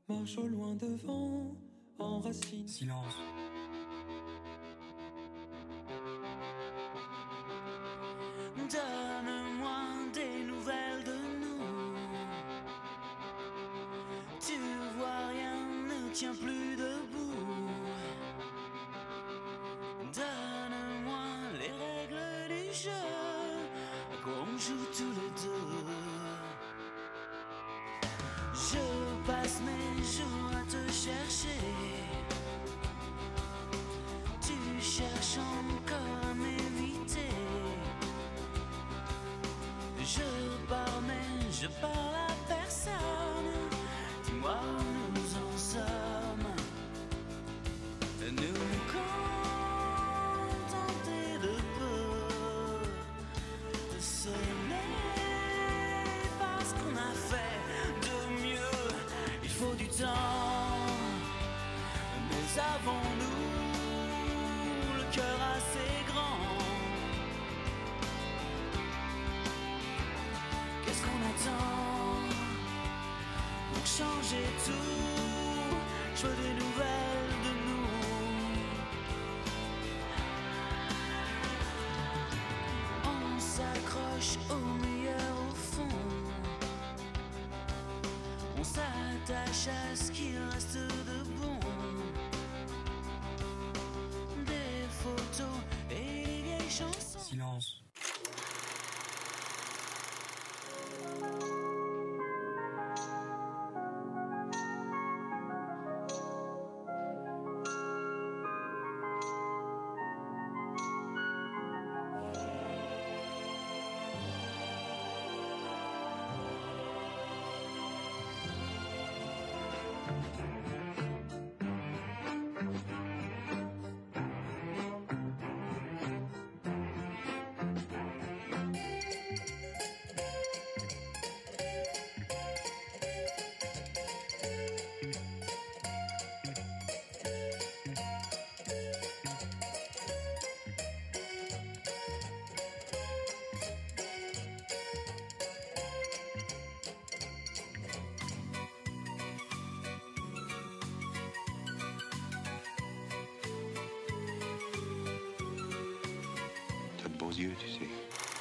marche au loin devant, enracine. Silence. Donne-moi des nouvelles de nous. Tu vois, rien ne tient plus debout. Donne-moi les règles du jeu, qu'on joue tous les deux. Je passe mes jours à te chercher. Tu cherches encore à m'éviter. Je pars mais je parle à personne. Dis-moi où nous en sommes. Nous nous contenter de peu, de s'aimer parce qu'on a fait de mieux. Il faut du temps, mais avons-nous le cœur assez grand? Qu'est-ce qu'on attend pour changer tout? Je veux des nouvelles de nous. On s'accroche au meilleur au fond. On s'attache à ce qu'il reste de bon. Des photos et des vieilles chansons. Silence. T'as de beaux yeux, tu sais.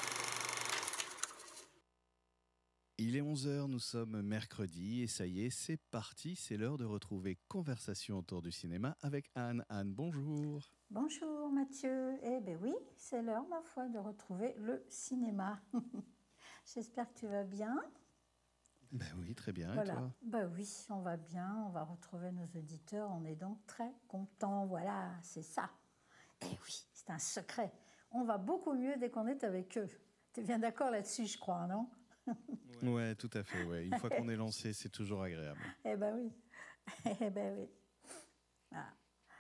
Il est 11h, nous sommes mercredi et ça y est, c'est parti, c'est l'heure de retrouver Conversation autour du cinéma avec Anne. Anne, bonjour. Bonjour Mathieu. Eh bien oui, c'est l'heure, ma foi, de retrouver le cinéma. J'espère que tu vas bien. Ben oui, très bien, Voilà. et toi? Ben oui, on va bien, on va retrouver nos auditeurs, on est donc très contents. Voilà, c'est ça. Eh oui, c'est un secret. On va beaucoup mieux dès qu'on est avec eux. Tu es bien d'accord là-dessus, je crois, non? Ouais, tout à fait, ouais. Une fois qu'on est lancé, c'est toujours agréable. Eh ben oui. Eh ben oui. Voilà.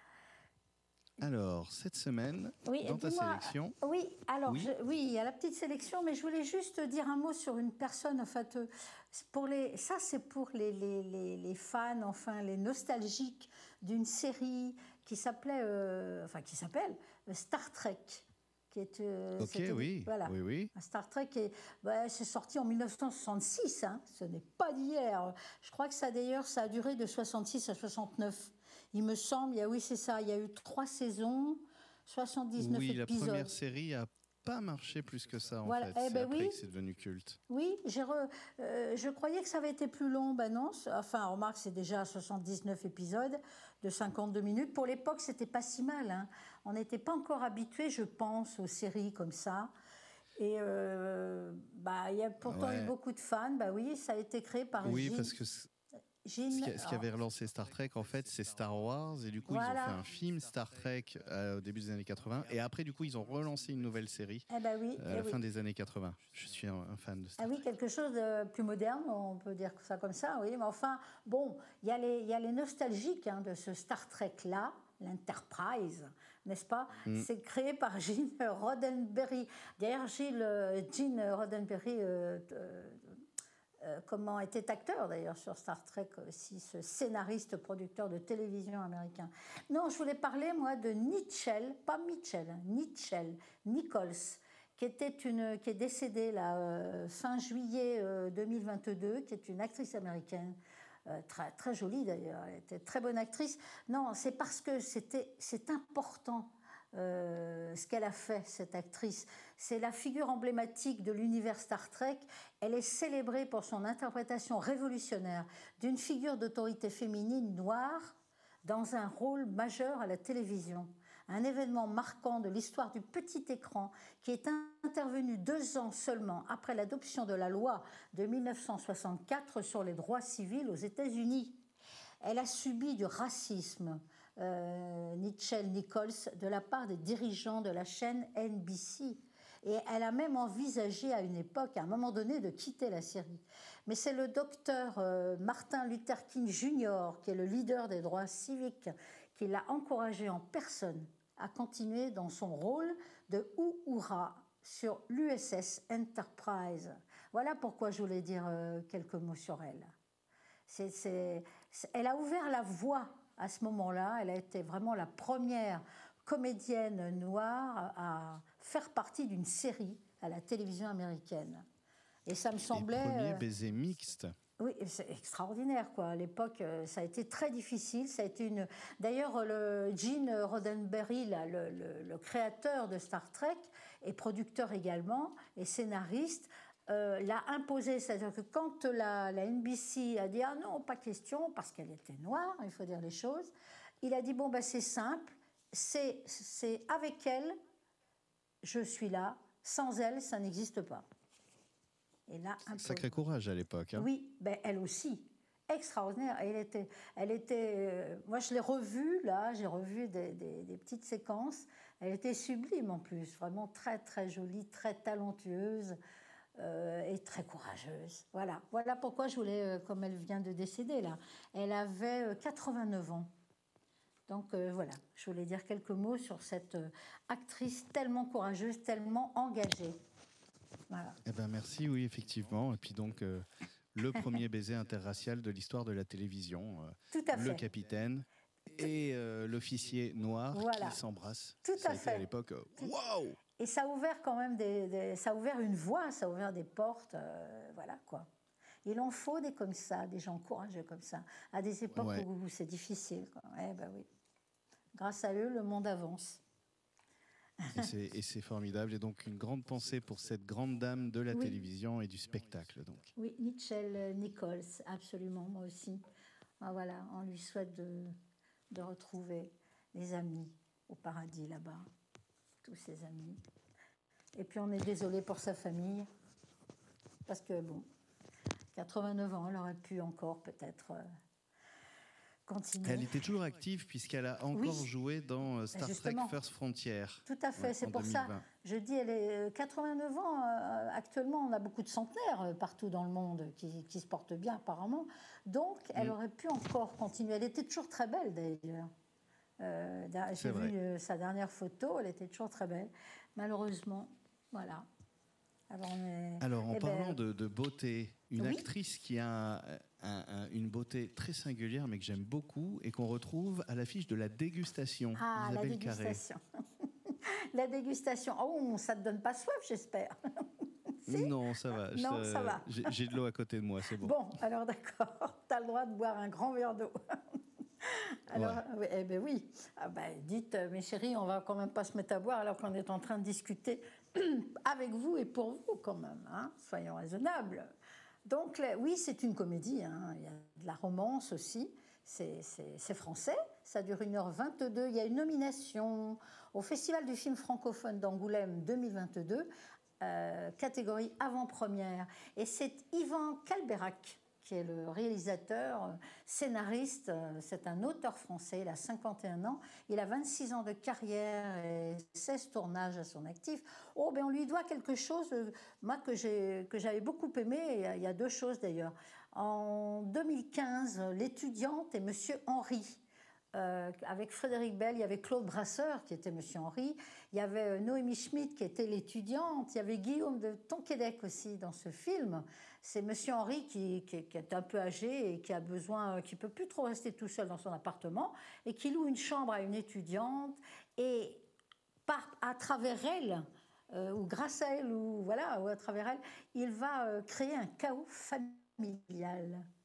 Alors, cette semaine, Oui, dans ta dis-moi, sélection... Oui, alors, Oui. oui, il y a la petite sélection, mais je voulais juste dire un mot sur une personne. En fait, ça, c'est pour les fans, enfin, les nostalgiques d'une série qui s'appelle Star Trek. Qui est, Ok, oui, voilà. oui. Star Trek, c'est sorti en 1966, hein, ce n'est pas d'hier. Je crois que ça a duré de 66 à 69. Il me semble, c'est ça, il y a eu 3 saisons, 79 Oui, épisodes. la première série a pas marché plus que ça, en Voilà. fait. C'est après Oui. que c'est devenu culte. Oui, je croyais que ça avait été plus long, ben non. Enfin, remarque, c'est déjà 79 épisodes de 52 minutes. Pour l'époque, c'était pas si mal, hein. On n'était pas encore habitués, je pense, aux séries comme ça. Et il y a pourtant eu beaucoup de fans. Bah oui, ça a été créé par Oui, Gene. parce que ce qui avait relancé Star Trek, en fait, c'est Star Wars. Et du coup, ils ont fait un film Star Trek au début des années 80. Et après, du coup, ils ont relancé une nouvelle série à la fin des années 80. Je suis un fan de Star Trek. Oui, quelque chose de plus moderne, on peut dire ça comme ça, oui. Mais enfin, bon, il y a les nostalgiques, hein, de ce Star Trek-là, l'Enterprise, n'est-ce pas? C'est créé par Gene Roddenberry. D'ailleurs, Gene Roddenberry était acteur d'ailleurs sur Star Trek aussi, ce scénariste, producteur de télévision américain. Non, je voulais parler, moi, de Nichelle, pas Mitchell, Nichelle Nichols, qui est décédée là, fin juillet 2022, qui est une actrice américaine très, très jolie d'ailleurs, elle était très bonne actrice. Non, c'est parce que c'est important ce qu'elle a fait, cette actrice. C'est la figure emblématique de l'univers Star Trek. Elle est célébrée pour son interprétation révolutionnaire d'une figure d'autorité féminine noire dans un rôle majeur à la télévision. Un événement marquant de l'histoire du petit écran qui est intervenu 2 ans seulement après l'adoption de la loi de 1964 sur les droits civils aux États-Unis. Elle a subi du racisme, Nichelle Nichols, de la part des dirigeants de la chaîne NBC. Et elle a même envisagé à une époque, à un moment donné, de quitter la série. Mais c'est le docteur Martin Luther King Jr., qui est le leader des droits civiques, qui l'a encouragée en personne à continuer dans son rôle de Uhura sur l'USS Enterprise. Voilà pourquoi je voulais dire quelques mots sur elle. Elle a ouvert la voie à ce moment-là. Elle a été vraiment la première comédienne noire à faire partie d'une série à la télévision américaine. Et ça me semblait... Les premiers baisers mixtes. Oui, c'est extraordinaire, quoi. À l'époque, ça a été très difficile. Ça a été une... D'ailleurs, Gene Roddenberry, là, le créateur de Star Trek, et producteur également, et scénariste, l'a imposé. C'est-à-dire que quand la NBC a dit « Ah non, pas question », parce qu'elle était noire, il faut dire les choses, il a dit « Bon, ben, c'est simple, c'est avec elle, je suis là, sans elle, ça n'existe pas ». Et là, sacré courage à l'époque. Hein. Oui, ben elle aussi, extraordinaire. Elle était, moi je l'ai revue là, j'ai revu des petites séquences. Elle était sublime en plus, vraiment très très jolie, très talentueuse et très courageuse. Voilà pourquoi je voulais, comme elle vient de décéder là, elle avait 89 ans. Donc voilà, je voulais dire quelques mots sur cette actrice tellement courageuse, tellement engagée. Voilà. Eh ben merci, oui, effectivement. Et puis donc, le premier baiser interracial de l'histoire de la télévision. Tout à fait. Le capitaine et l'officier noir qui s'embrassent. Tout à fait. À l'époque, waouh! Et ça a ouvert quand même ça a ouvert une voie, ça a ouvert des portes, voilà quoi. Il en faut des comme ça, des gens courageux comme ça, à des époques où c'est difficile. Quoi. Ben oui. Grâce à eux, le monde avance. Et c'est formidable. Et donc, une grande pensée pour cette grande dame de la télévision et du spectacle. Donc. Oui, Nichelle Nichols, absolument, moi aussi. Voilà, on lui souhaite de retrouver les amis au paradis là-bas, tous ses amis. Et puis, on est désolé pour sa famille, parce que, bon, 89 ans, elle aurait pu encore peut-être... continuer. Elle était toujours active puisqu'elle a encore joué dans Star Trek First Frontier. Tout à fait, c'est pour 2020. Ça. Je dis, elle est 89 ans. Actuellement, on a beaucoup de centenaires partout dans le monde qui se portent bien apparemment. Donc, elle aurait pu encore continuer. Elle était toujours très belle d'ailleurs. J'ai vu sa dernière photo, elle était toujours très belle. Malheureusement, voilà. Alors en parlant de beauté, une actrice qui a une beauté très singulière, mais que j'aime beaucoup, et qu'on retrouve à l'affiche de La Dégustation. Ah, La Dégustation. La Dégustation. Oh, ça ne te donne pas soif, j'espère. Si? Non, ça va. Non, ça va. J'ai de l'eau à côté de moi, c'est bon. Bon, alors d'accord. Tu as le droit de boire un grand verre d'eau. Alors, eh ben oui. Ah ben, dites, mes chéris, on va quand même pas se mettre à boire alors qu'on est en train de discuter avec vous et pour vous quand même. Hein, soyons raisonnables. Donc, oui, c'est une comédie. Hein. Il y a de la romance aussi. C'est français. Ça dure 1h22. Il y a une nomination au Festival du film francophone d'Angoulême 2022, catégorie avant-première. Et c'est Ivan Kalberak qui est le réalisateur, scénariste. C'est un auteur français, il a 51 ans. Il a 26 ans de carrière et 16 tournages à son actif. Oh, ben on lui doit quelque chose, moi, que j'avais beaucoup aimé. Il y a 2 choses d'ailleurs. En 2015, L'étudiante et Monsieur Henry. Avec Frédéric Bell, il y avait Claude Brasseur qui était Monsieur Henry, il y avait Noémie Schmidt qui était l'étudiante, il y avait Guillaume de Tonquédec aussi dans ce film. C'est Monsieur Henry qui est un peu âgé et qui a besoin, qui peut plus trop rester tout seul dans son appartement et qui loue une chambre à une étudiante et à travers elle, ou grâce à elle, ou à travers elle, il va créer un chaos familial.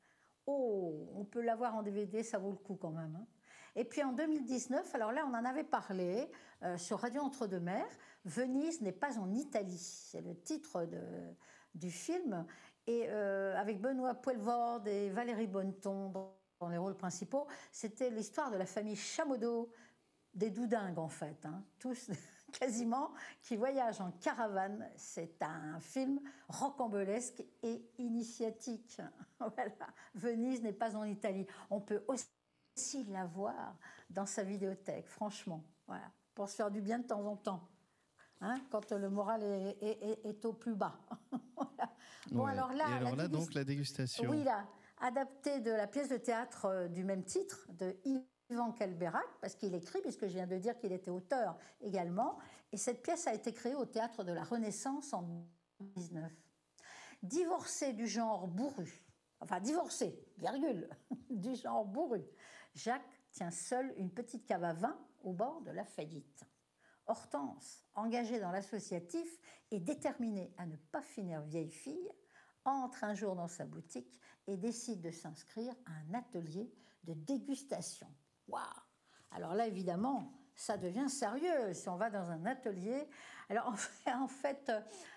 Oh, on peut l'avoir en DVD, ça vaut le coup quand même. Hein. Et puis en 2019, alors là on en avait parlé sur Radio Entre-deux-Mers, Venise n'est pas en Italie, c'est le titre du film, et avec Benoît Poelvoorde et Valérie Bonneton dans les rôles principaux, c'était l'histoire de la famille Chamodo, des doudingues en fait, hein, tous quasiment, qui voyagent en caravane. C'est un film rocambolesque et initiatique. Voilà. Venise n'est pas en Italie. On peut aussi la voir dans sa vidéothèque, franchement, voilà, pour se faire du bien de temps en temps, hein, quand le moral est au plus bas. Voilà. Bon, ouais. Alors là, donc la dégustation. Oui, là, adaptée de la pièce de théâtre du même titre, de Ivan Kelberac, parce qu'il écrit, puisque je viens de dire qu'il était auteur également, et cette pièce a été créée au Théâtre de la Renaissance en 2019. Divorcé du genre bourru, enfin divorcé, virgule, du genre bourru, Jacques tient seul une petite cave à vin au bord de la faillite. Hortense, engagée dans l'associatif et déterminée à ne pas finir vieille fille, entre un jour dans sa boutique et décide de s'inscrire à un atelier de dégustation. Waouh! Alors là, évidemment, ça devient sérieux si on va dans un atelier. Alors en fait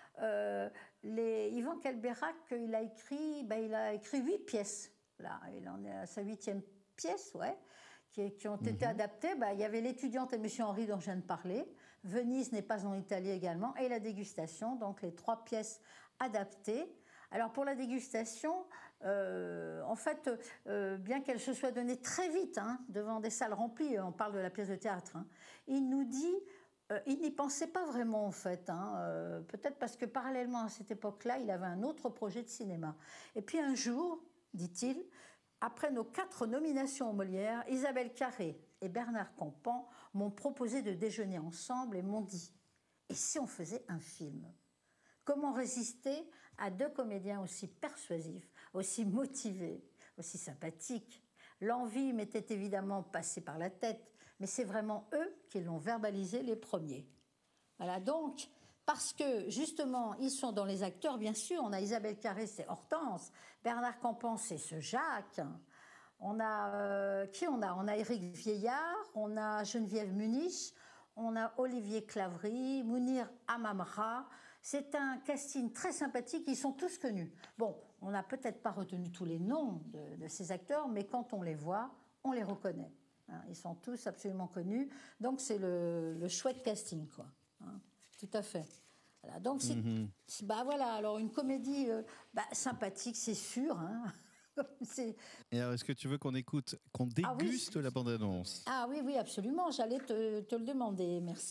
Ivan Kelberac, il a écrit 8 pièces. Là, il en est à sa 8e pièce, ouais, qui ont été adaptées. Il y avait L'étudiante et Monsieur Henri dont je viens de parler, Venise n'est pas en Italie également, et La dégustation, donc les 3 pièces adaptées. Alors pour la dégustation, en fait, bien qu'elle se soit donnée très vite, hein, devant des salles remplies, on parle de la pièce de théâtre, hein, il nous dit, il n'y pensait pas vraiment en fait, hein, peut-être parce que parallèlement à cette époque-là, il avait un autre projet de cinéma. Et puis un jour, dit-il, après nos 4 nominations aux Molières, Isabelle Carré et Bernard Campan m'ont proposé de déjeuner ensemble et m'ont dit « Et si on faisait un film ?» Comment résister à 2 comédiens aussi persuasifs, aussi motivés, aussi sympathiques? L'envie m'était évidemment passée par la tête, mais c'est vraiment eux qui l'ont verbalisé les premiers. Voilà, donc, parce que justement, ils sont dans les acteurs, bien sûr, on a Isabelle Carré, c'est Hortense, Bernard Campan, c'est ce Jacques, on a, on a Éric Vieillard, on a Geneviève Munich, on a Olivier Clavry, Mounir Amamra. C'est un casting très sympathique, ils sont tous connus. Bon, on n'a peut-être pas retenu tous les noms de ces acteurs, mais quand on les voit, on les reconnaît. Hein, ils sont tous absolument connus, donc c'est le chouette casting, quoi. Hein, tout à fait. Voilà, donc voilà, alors une comédie sympathique, c'est sûr. Hein. Et alors, est-ce que tu veux qu'on déguste la bande-annonce? Ah oui, absolument, j'allais te le demander, merci.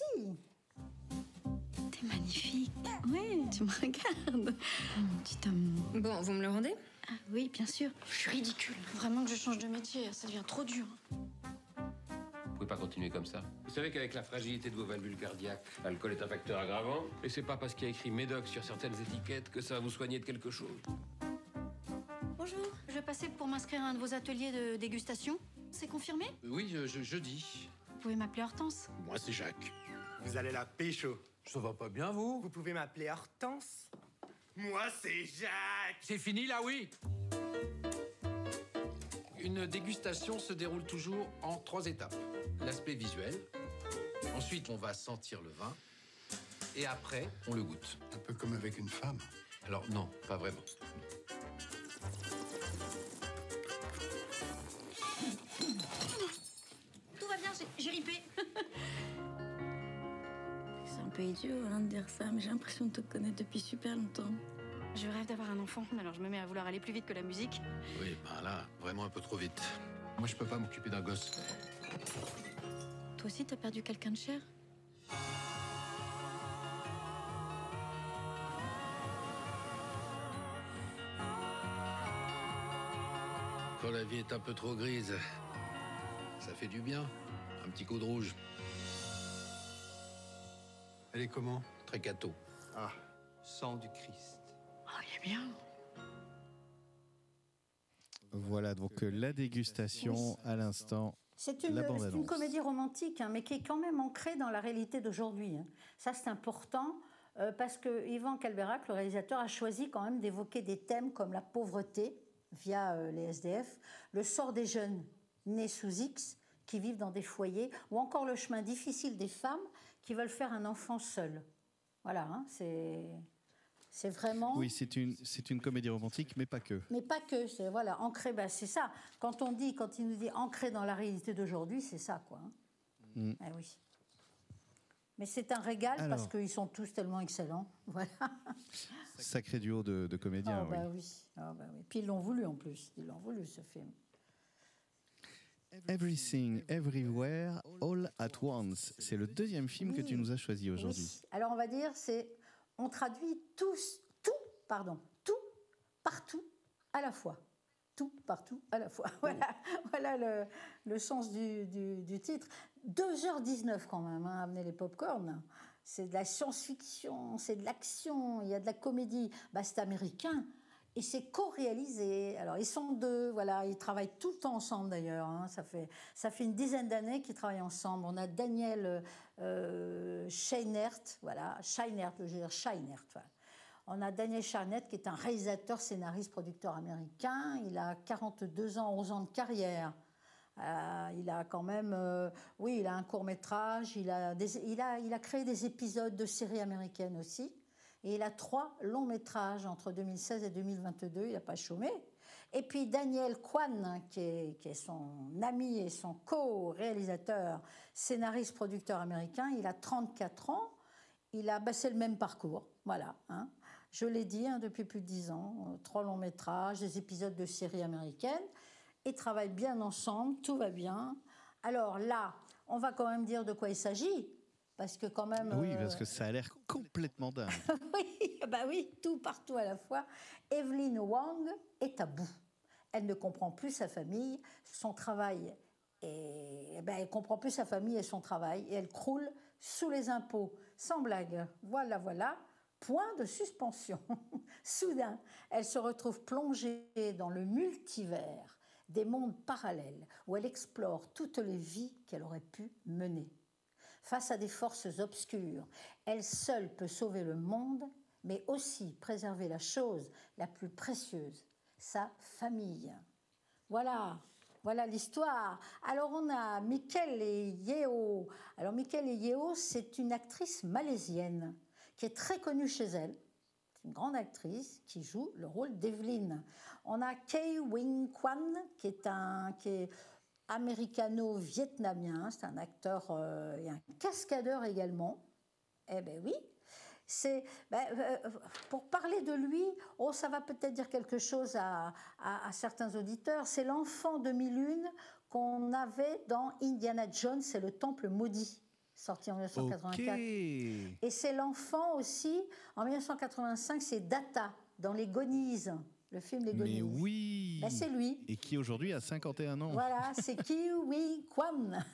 T'es magnifique. Oui, tu me regardes. Mon petit amour. Bon, vous me le rendez? Ah, oui, bien sûr. Je suis ridicule. Vraiment que je change de métier, ça devient trop dur. Vous pouvez pas continuer comme ça. Vous savez qu'avec la fragilité de vos valvules cardiaques, l'alcool est un facteur aggravant. Et c'est pas parce qu'il y a écrit Médoc sur certaines étiquettes que ça va vous soigner de quelque chose. Bonjour, je vais passer pour m'inscrire à un de vos ateliers de dégustation. C'est confirmé? Oui, jeudi. Vous pouvez m'appeler Hortense. Moi, c'est Jacques. Vous allez la pécho. Ça va pas bien, vous? Vous pouvez m'appeler Hortense. Moi, c'est Jacques. C'est fini, là, oui. Une dégustation se déroule toujours en 3 étapes. L'aspect visuel. Ensuite, on va sentir le vin. Et après, on le goûte. Un peu comme avec une femme. Alors, non, pas vraiment. Tout va bien, j'ai ripé. C'est un peu idiot de dire ça, mais j'ai l'impression de te connaître depuis super longtemps. Je rêve d'avoir un enfant, alors je me mets à vouloir aller plus vite que la musique. Oui, là, vraiment un peu trop vite. Moi, je peux pas m'occuper d'un gosse. Toi aussi, t'as perdu quelqu'un de cher? Quand la vie est un peu trop grise, ça fait du bien. Un petit coup de rouge. Elle est comment? Très cato. Ah, sang du Christ. Oh, il est bien. Voilà, donc la dégustation à l'instant. C'est une comédie romantique, hein, mais qui est quand même ancrée dans la réalité d'aujourd'hui. Hein. Ça, c'est important, parce que Ivan Kelberac, le réalisateur, a choisi quand même d'évoquer des thèmes comme la pauvreté, via les SDF, le sort des jeunes nés sous X qui vivent dans des foyers, ou encore le chemin difficile des femmes qui veulent faire un enfant seul. Voilà, hein, c'est vraiment... Oui, c'est une comédie romantique, mais pas que. Mais pas que, c'est voilà, ancré, ben c'est ça. Quand il nous dit ancré dans la réalité d'aujourd'hui, c'est ça, quoi. Hein. Eh oui. Mais c'est un régal parce qu'ils sont tous tellement excellents. Voilà. Sacré duo de comédiens, oui. Bah oui. Puis ils l'ont voulu en plus. Ils l'ont voulu, ce film. Everything, Everywhere, All at Once. C'est le deuxième film que tu nous as choisi aujourd'hui. Oui. Alors on va dire, on traduit tout, partout, à la fois. Tout, partout, à la fois. Voilà le sens du titre. 2h19 quand même, hein, amener les pop-corn. C'est de la science-fiction, c'est de l'action, il y a de la comédie. C'est américain et c'est co-réalisé. Alors ils sont deux, voilà, ils travaillent tout le temps ensemble d'ailleurs. Hein. Ça fait une dizaine d'années qu'ils travaillent ensemble. On a Daniel Scheinert, voilà, voilà. On a Daniel Scheinert qui est un réalisateur, scénariste, producteur américain. Il a 42 ans, 11 ans de carrière. Il a quand même, il a un court-métrage, il a créé des épisodes de séries américaines aussi, et il a 3 longs-métrages entre 2016 et 2022, il n'a pas chômé. Et puis Daniel Kwan, qui est son ami et son co-réalisateur, scénariste, producteur américain, il a 34 ans, c'est le même parcours, voilà. Hein. Je l'ai dit, hein, depuis plus de 10 ans, 3 longs-métrages, des épisodes de séries américaines. Ils travaillent bien ensemble, tout va bien. Alors là, on va quand même dire de quoi il s'agit, parce que quand même... Oui, parce que ça a l'air complètement dingue. oui, tout partout à la fois. Evelyn Wang est à bout. Elle ne comprend plus sa famille, son travail, elle comprend plus sa famille et son travail, et elle croule sous les impôts, sans blague. Voilà. Point de suspension. Soudain, elle se retrouve plongée dans le multivers des mondes parallèles où elle explore toutes les vies qu'elle aurait pu mener. Face à des forces obscures, elle seule peut sauver le monde, mais aussi préserver la chose la plus précieuse, sa famille. Voilà l'histoire. Alors on a Michael Yeoh. Alors Michael Yeoh, c'est une actrice malaisienne qui est très connue chez elle. C'est une grande actrice qui joue le rôle d'Evelyn. On a Kay Wing Kwan, qui est américano-vietnamien. C'est un acteur et un cascadeur également. Eh bien oui. Pour parler de lui, ça va peut-être dire quelque chose à certains auditeurs. C'est l'enfant de 1001 qu'on avait dans Indiana Jones et le Temple maudit, sorti en 1984. Okay. Et c'est l'enfant aussi, en 1985, c'est Data, dans Les Goonies, le film Les Goonies. Mais oui. C'est lui. Et qui aujourd'hui a 51 ans. Voilà, c'est Kiwi Kwan.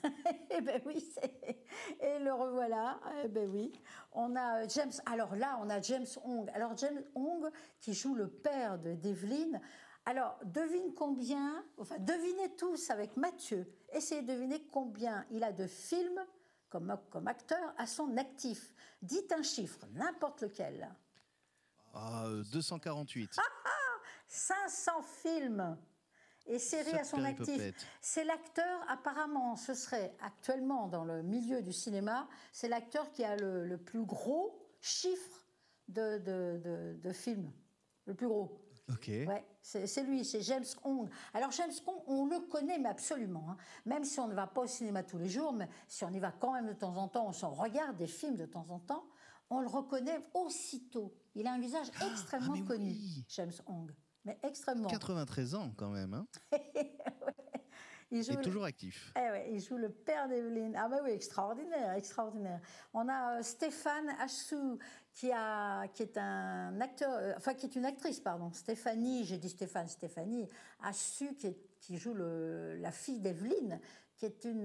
Et le revoilà. Oui. On a James. Alors là, on a James Hong. Alors James Hong qui joue le père d'Evelyn. Alors devinez tous avec Mathieu. Essayez de deviner combien il a de films comme acteur à son actif. Dites un chiffre, n'importe lequel. 248. 500 films et séries à son actif. C'est l'acteur, apparemment, ce serait actuellement dans le milieu du cinéma, c'est l'acteur qui a le plus gros chiffre de films. Le plus gros. Ok. Ouais, c'est lui, c'est James Hong. Alors James Hong, on le connaît, mais absolument. Hein. Même si on ne va pas au cinéma tous les jours, mais si on y va quand même de temps en temps, on s'en regarde des films de temps en temps, on le reconnaît aussitôt. Il a un visage extrêmement connu, oui. James Hong. Mais extrêmement. 93 ans quand même. Hein. Il est toujours actif. Il joue le père d'Evelyn. Ah oui, extraordinaire. On a Stéphane Assou qui est un acteur, qui est une actrice, pardon. Stéphanie Assou qui joue la fille d'Evelyn, qui est une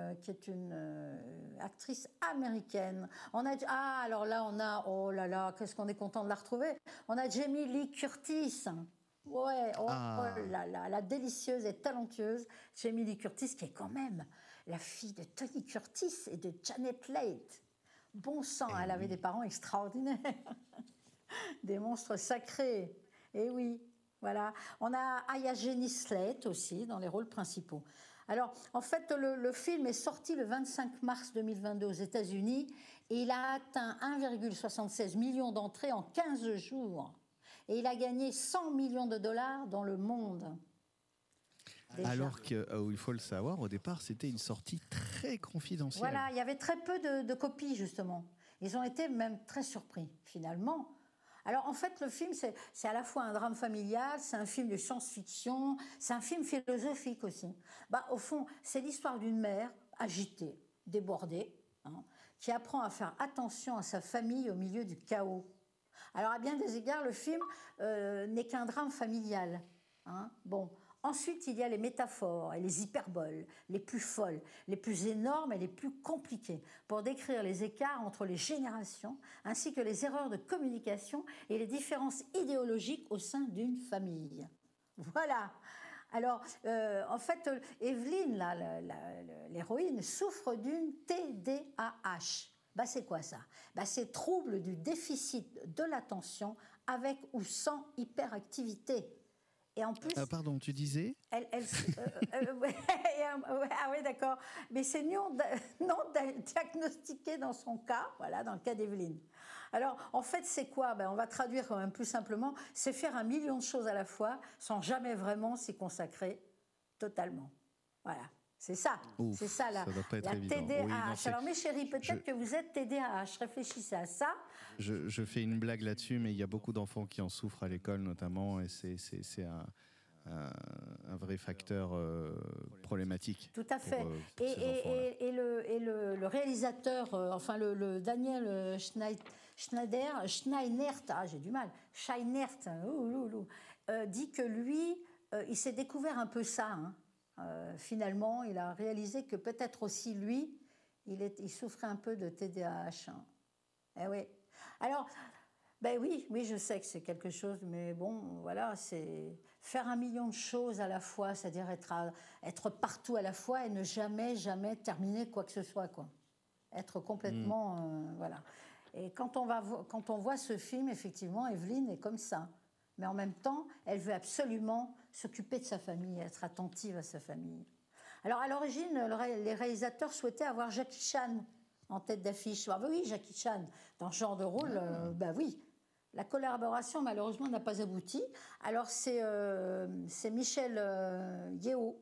actrice américaine. Alors là, qu'est-ce qu'on est content de la retrouver. On a Jamie Lee Curtis. Ouais, la délicieuse et talentueuse Jamie Lee Curtis, qui est quand même la fille de Tony Curtis et de Janet Leigh. Bon sang, elle avait des parents extraordinaires, des monstres sacrés. Et oui. Voilà. On a Aya Jenny Slate aussi dans les rôles principaux. Alors, en fait, le film est sorti le 25 mars 2022 aux États-Unis et il a atteint 1,76 million d'entrées en 15 jours. Et il a gagné 100 millions de dollars dans le monde. Déjà. Alors qu'il faut le savoir, au départ, c'était une sortie très confidentielle. Voilà, il y avait très peu de copies, justement. Ils ont été même très surpris, finalement. Alors, en fait, le film, c'est à la fois un drame familial, c'est un film de science-fiction, c'est un film philosophique aussi. Au fond, c'est l'histoire d'une mère agitée, débordée, qui apprend à faire attention à sa famille au milieu du chaos. Alors, à bien des égards, le film n'est qu'un drame familial. Bon. Ensuite, il y a les métaphores et les hyperboles, les plus folles, les plus énormes et les plus compliquées, pour décrire les écarts entre les générations, ainsi que les erreurs de communication et les différences idéologiques au sein d'une famille. Voilà. Alors, en fait, Evelyne, l'héroïne, souffre d'une TDAH. C'est quoi ça ? C'est trouble du déficit de l'attention avec ou sans hyperactivité. Et en plus, pardon, tu disais ah oui, d'accord. Mais c'est non diagnostiqué dans son cas, voilà, dans le cas d'Evelyne. Alors, en fait, c'est quoi ? On va traduire quand même plus simplement. C'est faire 1 million de choses à la fois sans jamais vraiment s'y consacrer totalement. Voilà. C'est ça. Ouf, c'est ça la TDAH. Oui, alors mes chéris, peut-être que vous êtes TDAH. Réfléchissez à ça. Je fais une blague là-dessus, mais il y a beaucoup d'enfants qui en souffrent à l'école notamment, et c'est un vrai facteur problématique. Tout à fait. Pour et le réalisateur, le Daniel Scheinert, j'ai du mal, Scheinert, dit que lui, il s'est découvert un peu ça. Finalement, il a réalisé que peut-être aussi lui, il souffrait un peu de TDAH. Eh oui. Alors, oui, je sais que c'est quelque chose, mais bon, voilà, c'est faire 1 million de choses à la fois, c'est-à-dire être partout à la fois et ne jamais terminer quoi que ce soit, quoi. Être complètement, voilà. Et quand on voit ce film, effectivement, Evelyne est comme ça. Mais en même temps, elle veut absolument s'occuper de sa famille, être attentive à sa famille. Alors, à l'origine, les réalisateurs souhaitaient avoir Jackie Chan en tête d'affiche. Oui, Jackie Chan, dans ce genre de rôle, oui. La collaboration, malheureusement, n'a pas abouti. Alors, c'est Michel Yeoh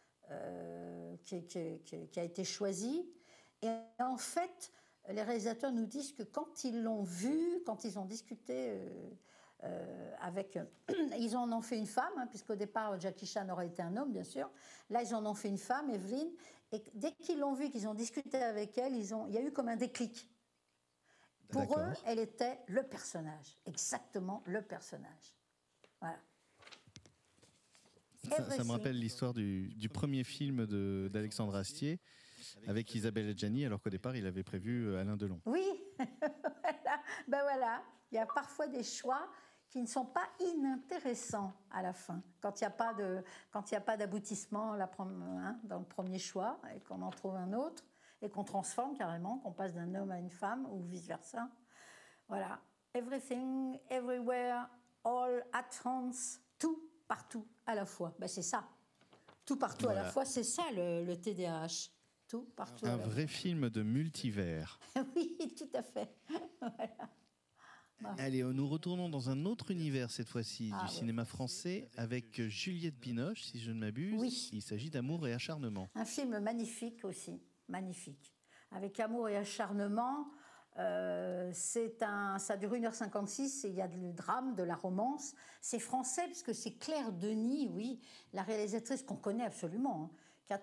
qui a été choisi. Et en fait, les réalisateurs nous disent que quand ils l'ont vu, quand ils ont discuté avec... Ils en ont fait une femme, puisqu'au départ, Jackie Chan aurait été un homme, bien sûr. Là, ils en ont fait une femme, Evelyne. Et dès qu'ils l'ont vue, qu'ils ont discuté avec elle, il y a eu comme un déclic. Pour eux, elle était le personnage, exactement le personnage. Voilà. Ça me rappelle l'histoire du premier film d'Alexandre Astier avec Isabelle Adjani, alors qu'au départ, il avait prévu Alain Delon. Oui, voilà. Il y a parfois des choix qui ne sont pas inintéressants à la fin, quand il n'y a pas d'aboutissement dans le premier choix et qu'on en trouve un autre et qu'on transforme carrément, qu'on passe d'un homme à une femme ou vice-versa. Voilà. Everything, everywhere, all at once, tout, partout, à la fois. C'est ça. Tout, partout, à la fois, c'est ça le TDAH. Tout, partout. Un vrai film de multivers. Oui, tout à fait. Voilà. Allez, nous retournons dans un autre univers cette fois-ci, du cinéma français, avec Juliette Binoche, si je ne m'abuse. Oui. Il s'agit d'Amour et acharnement. Un film magnifique aussi, magnifique. Avec Amour et acharnement, ça dure 1h56, et il y a du drame, de la romance. C'est français, puisque c'est Claire Denis, oui, la réalisatrice qu'on connaît absolument, qui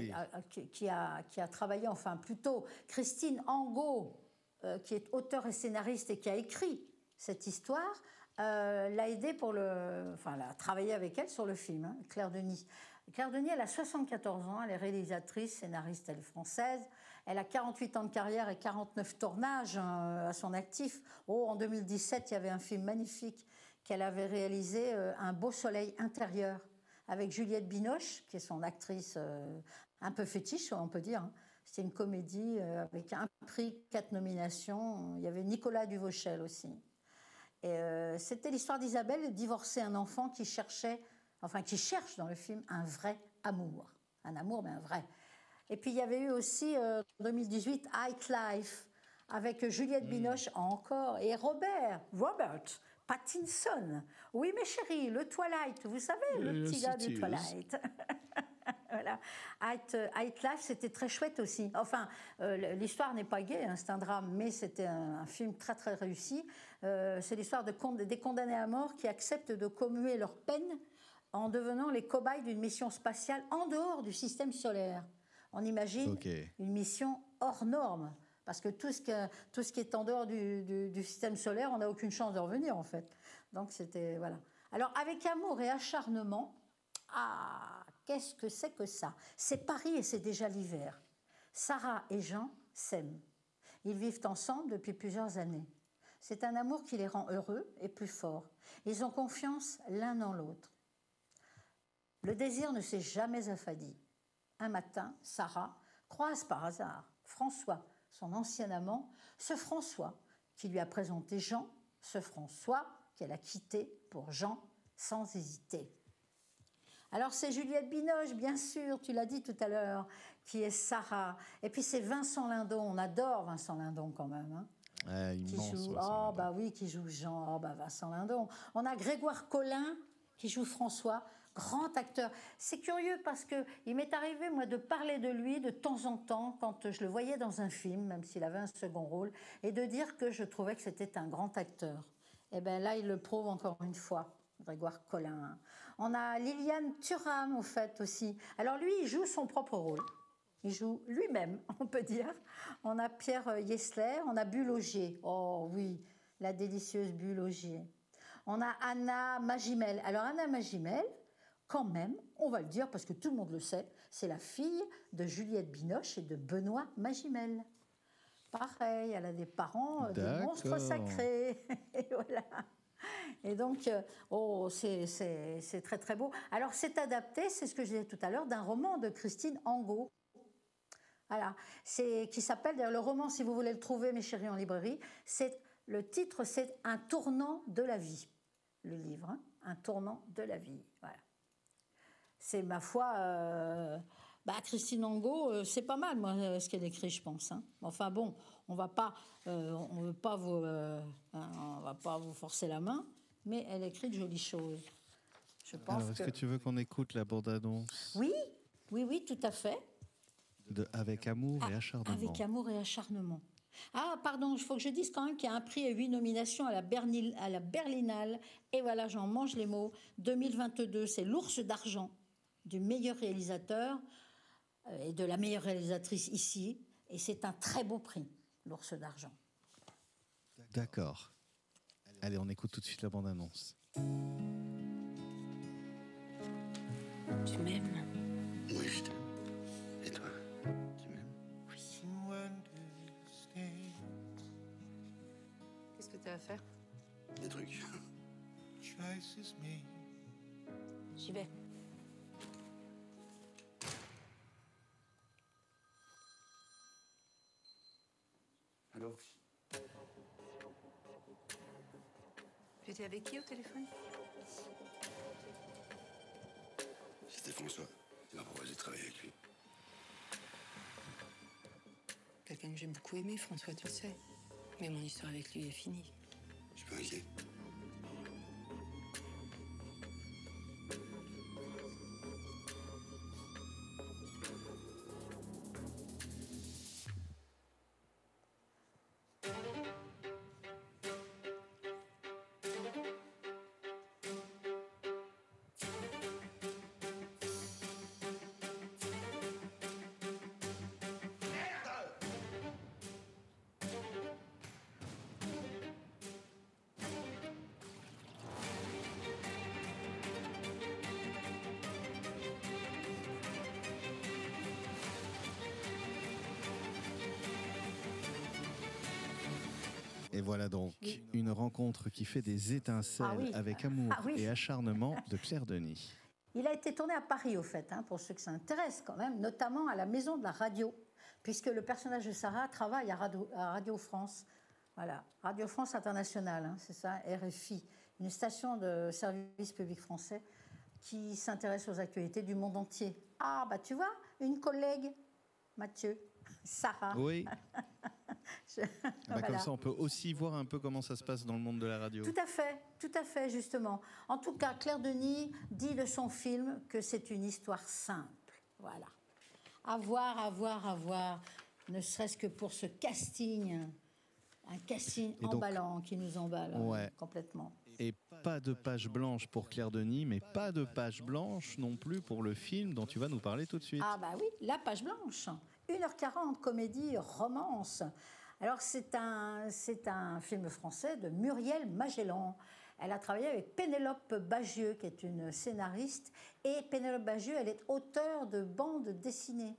a travaillé, enfin plutôt, Christine Angot, qui est auteure et scénariste et qui a écrit cette histoire, l'a aidée elle a travaillé avec elle sur le film, Claire Denis. Claire Denis, elle a 74 ans, elle est réalisatrice, scénariste, elle est française. Elle a 48 ans de carrière et 49 tournages à son actif. En 2017, il y avait un film magnifique qu'elle avait réalisé, Un beau soleil intérieur, avec Juliette Binoche, qui est son actrice un peu fétiche, on peut dire. C'était une comédie avec un prix, 4 nominations. Il y avait Nicolas Duvauchel aussi. Et c'était l'histoire d'Isabelle, divorcer un enfant qui cherche dans le film un vrai amour. Un amour, mais un vrai. Et puis il y avait eu aussi, en 2018, High Life, avec Juliette Binoche encore, et Robert Pattinson. Oui, mes chéris, le Twilight, vous savez, le petit gars du Twilight. Voilà. High Life, c'était très chouette aussi. Enfin, l'histoire n'est pas gaie, hein, c'est un drame, mais c'était un film très très réussi. C'est l'histoire des condamnés à mort qui acceptent de commuer leur peine en devenant les cobayes d'une mission spatiale en dehors du système solaire. On imagine une mission hors norme, parce que tout ce qui est en dehors du système solaire, on n'a aucune chance de revenir en fait. Donc c'était voilà. Alors avec amour et acharnement, qu'est-ce que c'est que ça? C'est Paris et c'est déjà l'hiver. Sarah et Jean s'aiment. Ils vivent ensemble depuis plusieurs années. C'est un amour qui les rend heureux et plus forts. Ils ont confiance l'un dans l'autre. Le désir ne s'est jamais affadi. Un matin, Sarah croise par hasard François, son ancien amant, ce François qui lui a présenté Jean, ce François qu'elle a quitté pour Jean sans hésiter. Alors c'est Juliette Binoche, bien sûr, tu l'as dit tout à l'heure, qui est Sarah. Et puis c'est Vincent Lindon, on adore Vincent Lindon quand même. Hein, qui joue Jean, Vincent Lindon. On a Grégoire Collin qui joue François, grand acteur. C'est curieux parce qu'il m'est arrivé, moi, de parler de lui de temps en temps quand je le voyais dans un film, même s'il avait un second rôle, et de dire que je trouvais que c'était un grand acteur. Et bien là, il le prouve encore une fois, Grégoire Collin. On a Liliane Thuram, au fait, aussi. Alors lui, il joue son propre rôle. Il joue lui-même, on peut dire. On a Pierre Yesler, on a Bulle Augier. Oh oui, la délicieuse Bulle Augier. On a Anna Magimel. Alors Anna Magimel, quand même, on va le dire parce que tout le monde le sait, c'est la fille de Juliette Binoche et de Benoît Magimel. Pareil, elle a des parents, des monstres sacrés. Et voilà. Et donc, c'est très très beau. Alors c'est adapté, c'est ce que je disais tout à l'heure, d'un roman de Christine Angot. Voilà, qui s'appelle, d'ailleurs le roman, si vous voulez le trouver, mes chéris, en librairie, le titre c'est Un tournant de la vie. Le livre, hein, Un tournant de la vie. Voilà. C'est ma foi, Christine Angot, c'est pas mal, moi, ce qu'elle écrit, je pense. Hein. Enfin bon, on va pas vous forcer la main, mais elle écrit de jolies choses. Je pense. Alors, est-ce que tu veux qu'on écoute la bande-annonce ? Oui, tout à fait. Avec amour et acharnement. Avec amour et acharnement. Ah, pardon, il faut que je dise quand même qu'il y a un prix et 8 nominations à la Berlinale. Et voilà, j'en mange les mots. 2022, c'est l'Ours d'argent du meilleur réalisateur et de la meilleure réalisatrice ici. Et c'est un très beau prix, l'Ours d'argent. D'accord. Allez, on écoute tout de suite la bande-annonce. Tu m'aimes ? Oui, je t'aime. Et toi ? Tu m'aimes ? Qu'est-ce que tu vas faire ? Des trucs. J'y vais. Allô ? Tu étais avec qui au téléphone ? C'était François. Il m'a proposé de travailler avec lui. Quelqu'un que j'ai beaucoup aimé, François, tu le sais. Mais mon histoire avec lui est finie. Je suis pas inquiet. Et voilà donc une rencontre qui fait des étincelles avec amour et acharnement de Claire Denis. Il a été tourné à Paris, au fait, hein, pour ceux que ça intéresse quand même, notamment à la Maison de la Radio, puisque le personnage de Sarah travaille à Radio France. Voilà, Radio France Internationale, hein, c'est ça, RFI, une station de service public français qui s'intéresse aux actualités du monde entier. Ah, bah tu vois, une collègue, Mathieu, Sarah. Oui. Voilà. Comme ça, on peut aussi voir un peu comment ça se passe dans le monde de la radio. Tout à fait, justement. En tout cas, Claire Denis dit de son film que c'est une histoire simple. Voilà. À voir, ne serait-ce que pour ce casting, un casting emballant qui nous emballe complètement. Et pas de page blanche pour Claire Denis, mais pas de page blanche non plus pour le film dont tu vas nous parler tout de suite. Ah bah oui, la page blanche. 1h40, comédie, romance. Alors c'est un film français de Muriel Magellan. Elle a travaillé avec Pénélope Bagieux, qui est une scénariste. Et Pénélope Bagieux, elle est auteure de bandes dessinées.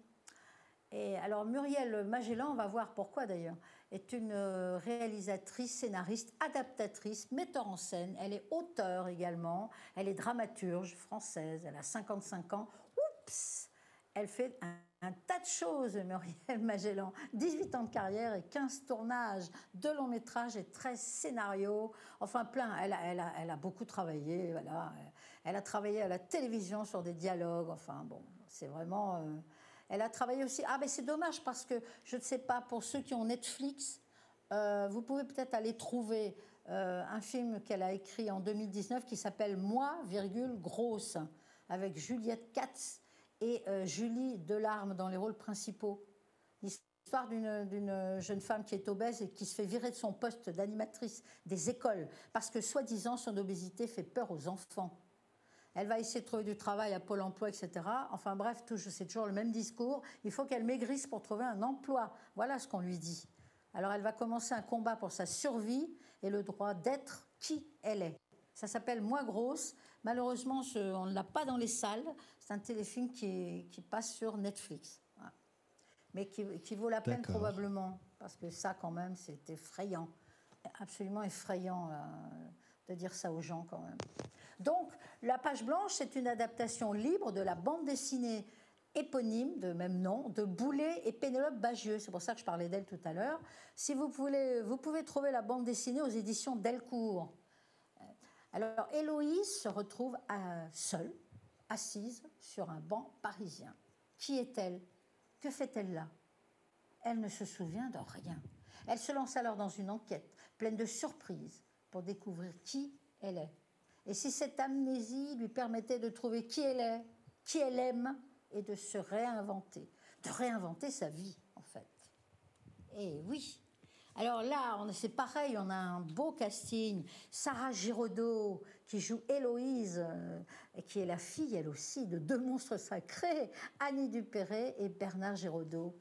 Et alors Muriel Magellan, on va voir pourquoi d'ailleurs, est une réalisatrice, scénariste, adaptatrice, metteur en scène. Elle est auteure également. Elle est dramaturge française. Elle a 55 ans. Oups! Elle fait un tas de choses, Muriel Magellan. 18 ans de carrière et 15 tournages, 2 longs métrages et 13 scénarios. Enfin, plein. Elle a beaucoup travaillé. Voilà. Elle a travaillé à la télévision sur des dialogues. Enfin, bon, c'est vraiment... Elle a travaillé aussi... Ah, mais c'est dommage parce que, je ne sais pas, pour ceux qui ont Netflix, vous pouvez peut-être aller trouver un film qu'elle a écrit en 2019 qui s'appelle « Moi, grosse » avec Juliette Katz et Julie Delarme dans les rôles principaux. L'histoire d'une jeune femme qui est obèse et qui se fait virer de son poste d'animatrice des écoles parce que, soi-disant, son obésité fait peur aux enfants. Elle va essayer de trouver du travail à Pôle emploi, etc. Enfin bref, c'est toujours le même discours. Il faut qu'elle maigrisse pour trouver un emploi. Voilà ce qu'on lui dit. Alors elle va commencer un combat pour sa survie et le droit d'être qui elle est. Ça s'appelle « Moi grosse ». Malheureusement, on ne l'a pas dans les salles. C'est un téléfilm qui passe sur Netflix. Voilà. Mais qui vaut la peine probablement. Parce que ça, quand même, c'est effrayant. Absolument effrayant de dire ça aux gens, quand même. Donc, La Page Blanche, c'est une adaptation libre de la bande dessinée éponyme, de même nom, de Boulet et Pénélope Bagieux. C'est pour ça que je parlais d'elle tout à l'heure. Si vous pouvez trouver la bande dessinée aux éditions Delcourt. Alors, Héloïse se retrouve seule, assise sur un banc parisien. Qui est-elle? Que fait-elle là? Elle ne se souvient de rien. Elle se lance alors dans une enquête pleine de surprises pour découvrir qui elle est. Et si cette amnésie lui permettait de trouver qui elle est, qui elle aime, et de se réinventer, de réinventer sa vie, en fait. Et oui. Alors là, c'est pareil, on a un beau casting. Sarah Giraudot, qui joue Héloïse, et qui est la fille, elle aussi, de 2 monstres sacrés, Annie Dupéré et Bernard Giraudot,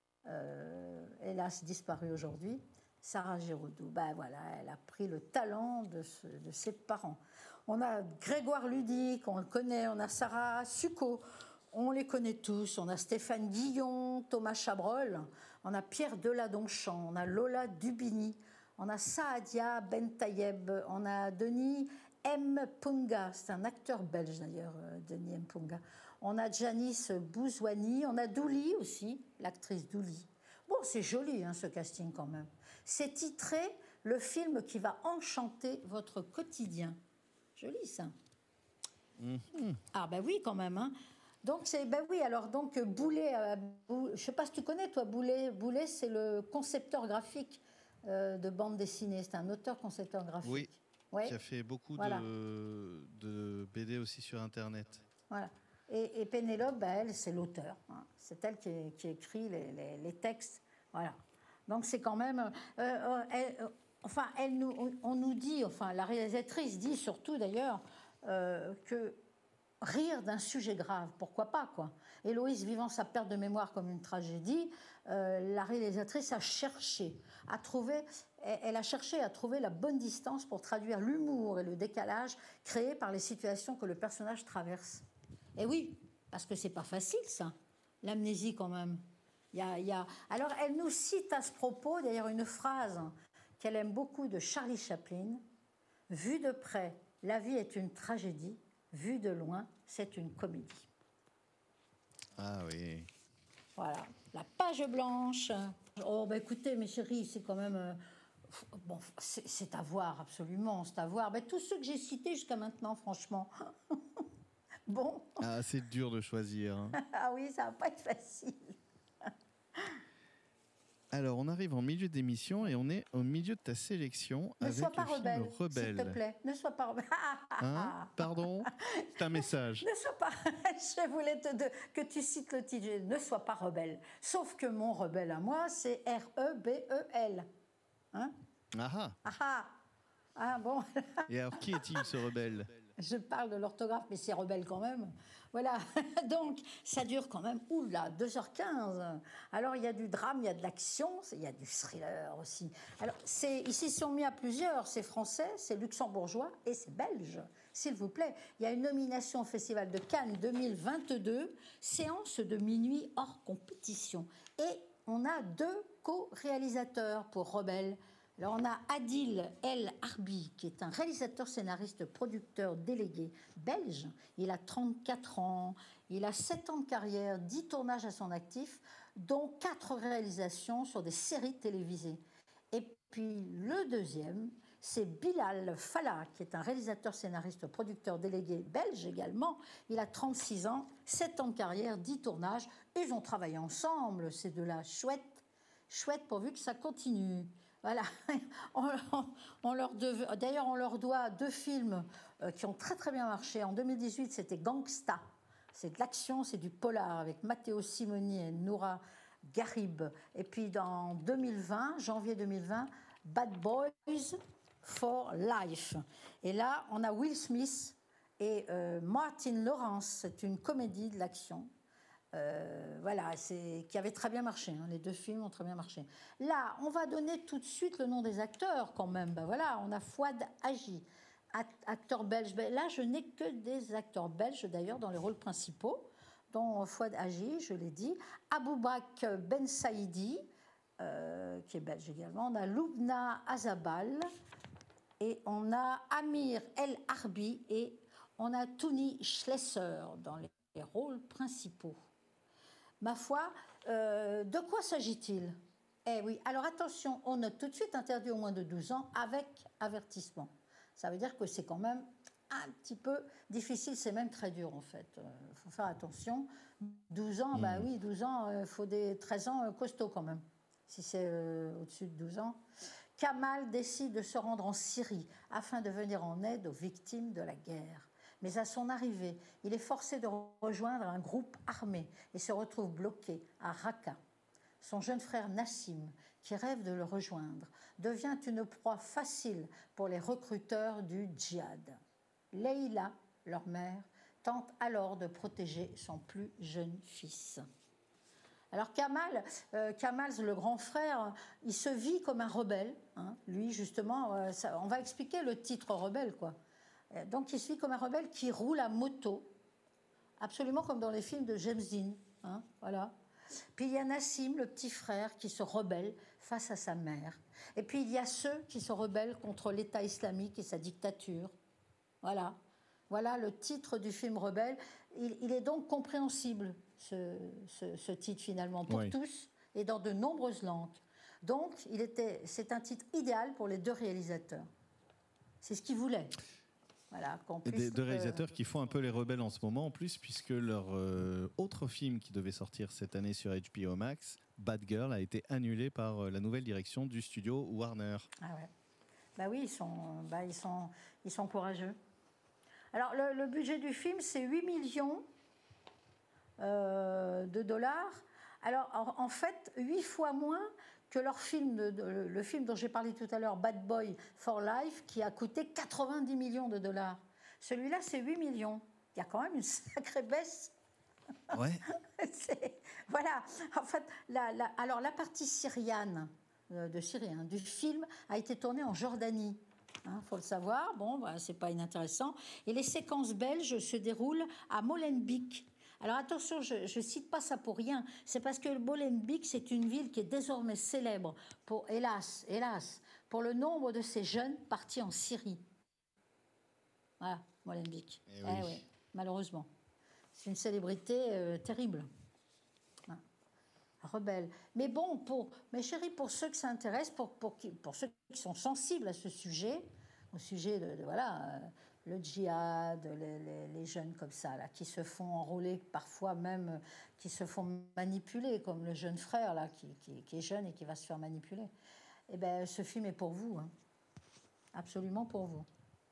hélas disparu aujourd'hui. Sarah Giraudot, voilà, elle a pris le talent de ses parents. On a Grégoire Ludic, on le connaît, on a Sarah Succo, on les connaît tous, on a Stéphane Guillon, Thomas Chabrol, on a Pierre Deladonchamp, on a Lola Dubini, on a Saadia Bentayeb, on a Denis Mpunga, c'est un acteur belge d'ailleurs, Denis Mpunga, on a Janice Bouzouani, on a Douli aussi, l'actrice Douli. Bon, c'est joli ce casting quand même. C'est titré « Le film qui va enchanter votre quotidien ». Joli ça. Mm-hmm. Ah ben oui quand même. Donc donc Boulet, je ne sais pas si tu connais toi Boulet. Boulet c'est le concepteur graphique de bande dessinée. C'est un auteur-concepteur graphique. Oui. Ouais. Qui a fait beaucoup de BD aussi sur Internet. Voilà. Et Pénélope, elle, c'est l'auteur. C'est elle qui écrit les textes. Voilà. Donc c'est quand même... on nous dit, la réalisatrice dit surtout d'ailleurs, que rire d'un sujet grave, pourquoi pas, quoi. Héloïse vivant sa perte de mémoire comme une tragédie, la réalisatrice a cherché à trouver la bonne distance pour traduire l'humour et le décalage créés par les situations que le personnage traverse. Et oui, parce que c'est pas facile, ça, l'amnésie quand même. Alors, elle nous cite à ce propos, d'ailleurs, une phrase qu'elle aime beaucoup de Charlie Chaplin. « Vue de près, la vie est une tragédie. Vue de loin, c'est une comédie. » Ah oui. Voilà, La Page Blanche. Oh, écoutez, mes chéris, c'est quand même... Bon, c'est à voir, absolument, c'est à voir. Ben, tous ceux que j'ai cités jusqu'à maintenant, franchement. Bon. Ah, c'est dur de choisir. Hein. Ah oui, ça va pas être facile. Alors, on arrive en milieu d'émission et on est au milieu de ta sélection avec le film Rebelle. S'il te plaît. Ne sois pas rebelle. Hein? Pardon? C'est un message. Ne sois pas... Je voulais que tu cites le titre. Ne sois pas rebelle. Sauf que mon rebelle à moi, c'est R-E-B-E-L. Hein? Ah bon. Et alors, qui est-il, ce rebelle? Je parle de l'orthographe, mais c'est rebelle quand même. Voilà. Donc, ça dure quand même, 2h15. Alors, il y a du drame, il y a de l'action, il y a du thriller aussi. Alors, ils s'y sont mis à plusieurs. C'est français, c'est luxembourgeois et c'est belge. S'il vous plaît. Il y a une nomination au Festival de Cannes 2022, séance de minuit hors compétition. Et on a 2 co-réalisateurs pour Rebelle. Alors, on a Adil El Harbi, qui est un réalisateur, scénariste, producteur délégué belge. Il a 34 ans, il a 7 ans de carrière, 10 tournages à son actif, dont 4 réalisations sur des séries télévisées. Et puis, le deuxième, c'est Bilal Fallah, qui est un réalisateur, scénariste, producteur délégué belge également. Il a 36 ans, 7 ans de carrière, 10 tournages. Ils ont travaillé ensemble, ces deux-là. Chouette, pourvu que ça continue. Voilà. D'ailleurs, on leur doit 2 films qui ont très très bien marché. En 2018, c'était Gangsta. C'est de l'action, c'est du polar avec Matteo Simoni et Noura Garib. Et puis dans 2020, janvier 2020, Bad Boys for Life. Et là, on a Will Smith et Martin Lawrence. C'est une comédie de l'action. Voilà, qui avait très bien marché. Hein. Les 2 films ont très bien marché. Là, on va donner tout de suite le nom des acteurs quand même. Ben voilà, on a Fouad Haji, acteur belge. Ben là, je n'ai que des acteurs belges d'ailleurs dans les rôles principaux, dont Fouad Haji, je l'ai dit, Aboubak Ben Saïdi, qui est belge également. On a Loubna Azabal et on a Amir El Harbi et on a Touni Schlesser dans les rôles principaux. Ma foi, de quoi s'agit-il? Eh oui, alors attention, on note tout de suite interdit au moins de 12 ans avec avertissement. Ça veut dire que c'est quand même un petit peu difficile, c'est même très dur en fait. Il faut faire attention. 12 ans, bah oui, 12 ans, il faut des 13 ans costauds quand même, si c'est au-dessus de 12 ans. Kamal décide de se rendre en Syrie afin de venir en aide aux victimes de la guerre. Mais à son arrivée, il est forcé de rejoindre un groupe armé et se retrouve bloqué à Raqqa. Son jeune frère Nassim, qui rêve de le rejoindre, devient une proie facile pour les recruteurs du djihad. Leïla, leur mère, tente alors de protéger son plus jeune fils. Alors Kamal, le grand frère, il se vit comme un rebelle. Hein. Lui, justement, on va expliquer le titre rebelle, quoi. Donc il se vit comme un rebelle qui roule à moto, absolument comme dans les films de James Dean. Hein, voilà. Puis il y a Nassim, le petit frère, qui se rebelle face à sa mère. Et puis il y a ceux qui se rebellent contre l'État islamique et sa dictature. Voilà. Voilà le titre du film Rebelle. Il est donc compréhensible, ce titre finalement, pour tous et dans de nombreuses langues. Donc c'est un titre idéal pour les 2 réalisateurs. C'est ce qu'ils voulaient. Voilà, des 2 réalisateurs qui font un peu les rebelles en ce moment en plus, puisque leur autre film qui devait sortir cette année sur HBO Max, Bad Girl, a été annulé par la nouvelle direction du studio Warner. Ah ouais. Bah oui, ils sont courageux. Alors le budget du film, c'est 8 millions de dollars. Alors en fait, 8 fois moins que leur film, le film dont j'ai parlé tout à l'heure, Bad Boy for Life, qui a coûté 90 millions de dollars. Celui-là, c'est 8 millions. Il y a quand même une sacrée baisse. Ouais. Voilà. En fait, alors la partie syrienne du film a été tournée en Jordanie. Faut le savoir. Bon, bah, c'est pas inintéressant. Et les séquences belges se déroulent à Molenbeek. Alors attention, je ne cite pas ça pour rien. C'est parce que Molenbeek, c'est une ville qui est désormais célèbre, hélas, pour le nombre de ces jeunes partis en Syrie. Voilà, Molenbeek. Oui, malheureusement. C'est une célébrité terrible. Rebelle. Mais bon, mes chéris, pour ceux que ça intéresse, pour ceux qui sont sensibles à ce sujet, au sujet de le djihad, les jeunes comme ça, là, qui se font enrôler, parfois même, qui se font manipuler, comme le jeune frère, là, qui est jeune et qui va se faire manipuler. Eh bien, ce film est pour vous, hein. Absolument pour vous.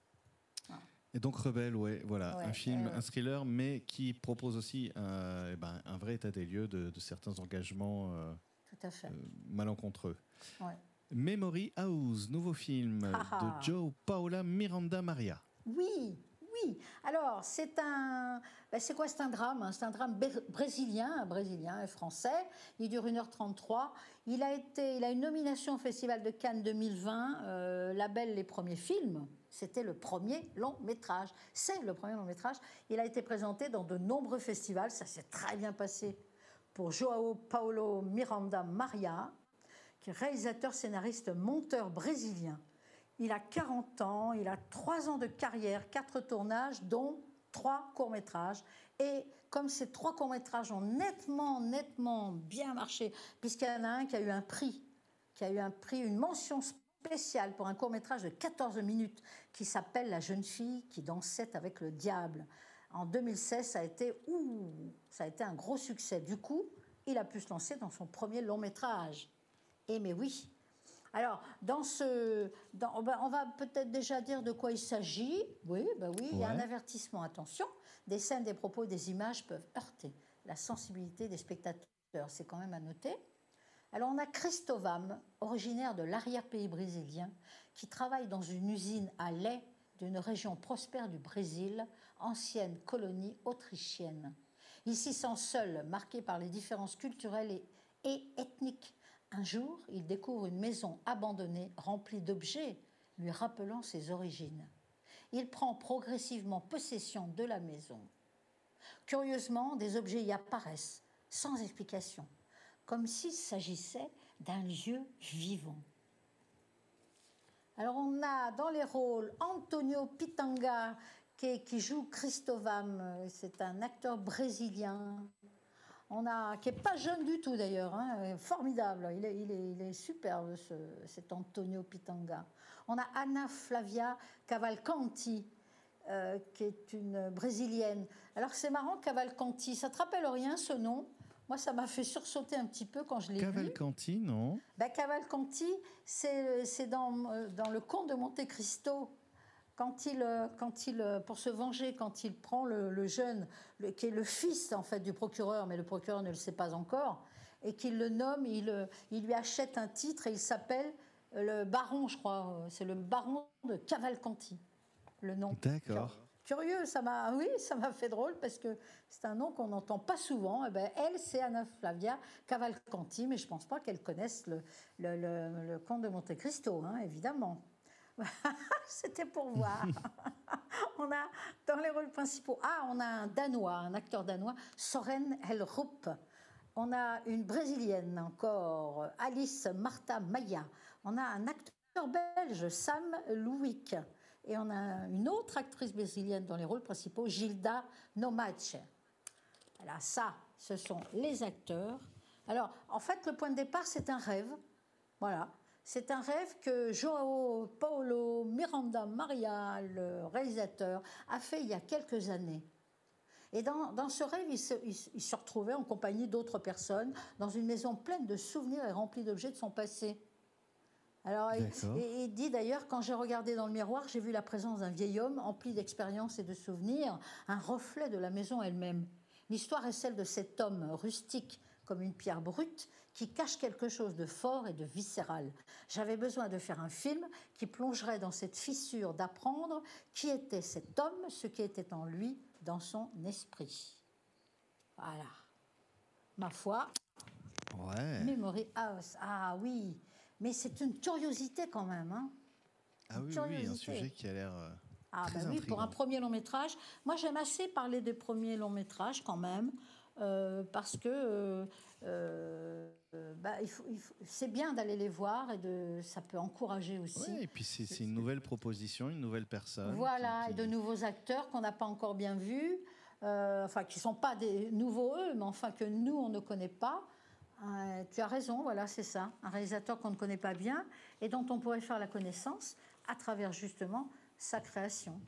Et donc Rebelle, un film, un thriller, mais qui propose aussi un vrai état des lieux de certains engagements tout à fait. Malencontreux. Ouais. Memory House, nouveau film de João Paulo Miranda Maria. Oui. Alors, c'est quoi? C'est un drame, hein. C'est un drame brésilien et français. Il dure 1h33. Il a une nomination au Festival de Cannes 2020, label Les Premiers Films. C'était le premier long métrage. C'est le premier long métrage. Il a été présenté dans de nombreux festivals. Ça s'est très bien passé pour João Paulo Miranda Maria, qui est réalisateur, scénariste, monteur brésilien. Il a 40 ans, il a 3 ans de carrière, 4 tournages, dont 3 courts-métrages. Et comme ces 3 courts-métrages ont nettement bien marché, puisqu'il y en a un qui a eu un prix, une mention spéciale pour un court-métrage de 14 minutes qui s'appelle La jeune fille qui dansait avec le diable. En 2016, ça a été un gros succès. Du coup, il a pu se lancer dans son premier long-métrage. Mais oui. Alors, on va peut-être déjà dire de quoi il s'agit. Oui, il y a un avertissement. Attention, des scènes, des propos, des images peuvent heurter la sensibilité des spectateurs. C'est quand même à noter. Alors, on a Cristóvão, originaire de l'arrière-pays brésilien, qui travaille dans une usine à lait d'une région prospère du Brésil, ancienne colonie autrichienne. Il s'y sent seul, marqué par les différences culturelles et ethniques. Un jour, il découvre une maison abandonnée remplie d'objets lui rappelant ses origines. Il prend progressivement possession de la maison. Curieusement, des objets y apparaissent, sans explication, comme s'il s'agissait d'un lieu vivant. Alors on a dans les rôles Antonio Pitanga qui joue Cristóvão, c'est un acteur brésilien. Qui n'est pas jeune du tout d'ailleurs, hein, formidable, il est superbe cet Antonio Pitanga. On a Ana Flávia Cavalcanti, qui est une brésilienne. Alors c'est marrant, Cavalcanti, ça te rappelle rien ce nom? Moi ça m'a fait sursauter un petit peu quand je l'ai vu. Cavalcanti, non? Cavalcanti, c'est dans le Comte de Monte Cristo. Quand il, pour se venger, quand il prend le jeune, qui est le fils en fait du procureur, mais le procureur ne le sait pas encore, et qu'il le nomme, il lui achète un titre et il s'appelle le baron, je crois, c'est le baron de Cavalcanti, le nom. D'accord. Curieux, ça m'a fait drôle parce que c'est un nom qu'on n'entend pas souvent. Et elle, c'est Ana Flávia Cavalcanti, mais je ne pense pas qu'elle connaisse le Comte de Monte Cristo, hein, évidemment. C'était pour voir. On a dans les rôles principaux, on a un acteur danois, Søren Hellerup. On a une brésilienne encore, Alice Marta Maia. On a un acteur belge, Sam Louwick. Et on a une autre actrice brésilienne dans les rôles principaux, Gilda Nomache. Voilà, ça, ce sont les acteurs. Alors, en fait, le point de départ, c'est un rêve. Voilà. C'est un rêve que João Paulo Miranda Maria, le réalisateur, a fait il y a quelques années. Et dans ce rêve, il se retrouvait en compagnie d'autres personnes dans une maison pleine de souvenirs et remplie d'objets de son passé. Alors, il dit d'ailleurs, quand j'ai regardé dans le miroir, j'ai vu la présence d'un vieil homme empli d'expériences et de souvenirs, un reflet de la maison elle-même. L'histoire est celle de cet homme rustique, comme une pierre brute, qui cache quelque chose de fort et de viscéral. J'avais besoin de faire un film qui plongerait dans cette fissure, d'apprendre qui était cet homme, ce qui était en lui, dans son esprit. Voilà. Ma foi, Memory House. Ah oui, mais c'est une curiosité quand même. Hein. Oui, un sujet qui a l'air très intriguant. Pour un premier long métrage. Moi, j'aime assez parler des premiers longs métrages quand même. Parce que c'est bien d'aller les voir et ça peut encourager aussi. Ouais, et puis c'est une nouvelle proposition, une nouvelle personne. Voilà, et de nouveaux acteurs qu'on n'a pas encore bien vus, qui ne sont pas des nouveaux eux, mais enfin que nous, on ne connaît pas. Tu as raison, voilà, c'est ça. Un réalisateur qu'on ne connaît pas bien et dont on pourrait faire la connaissance à travers justement sa création.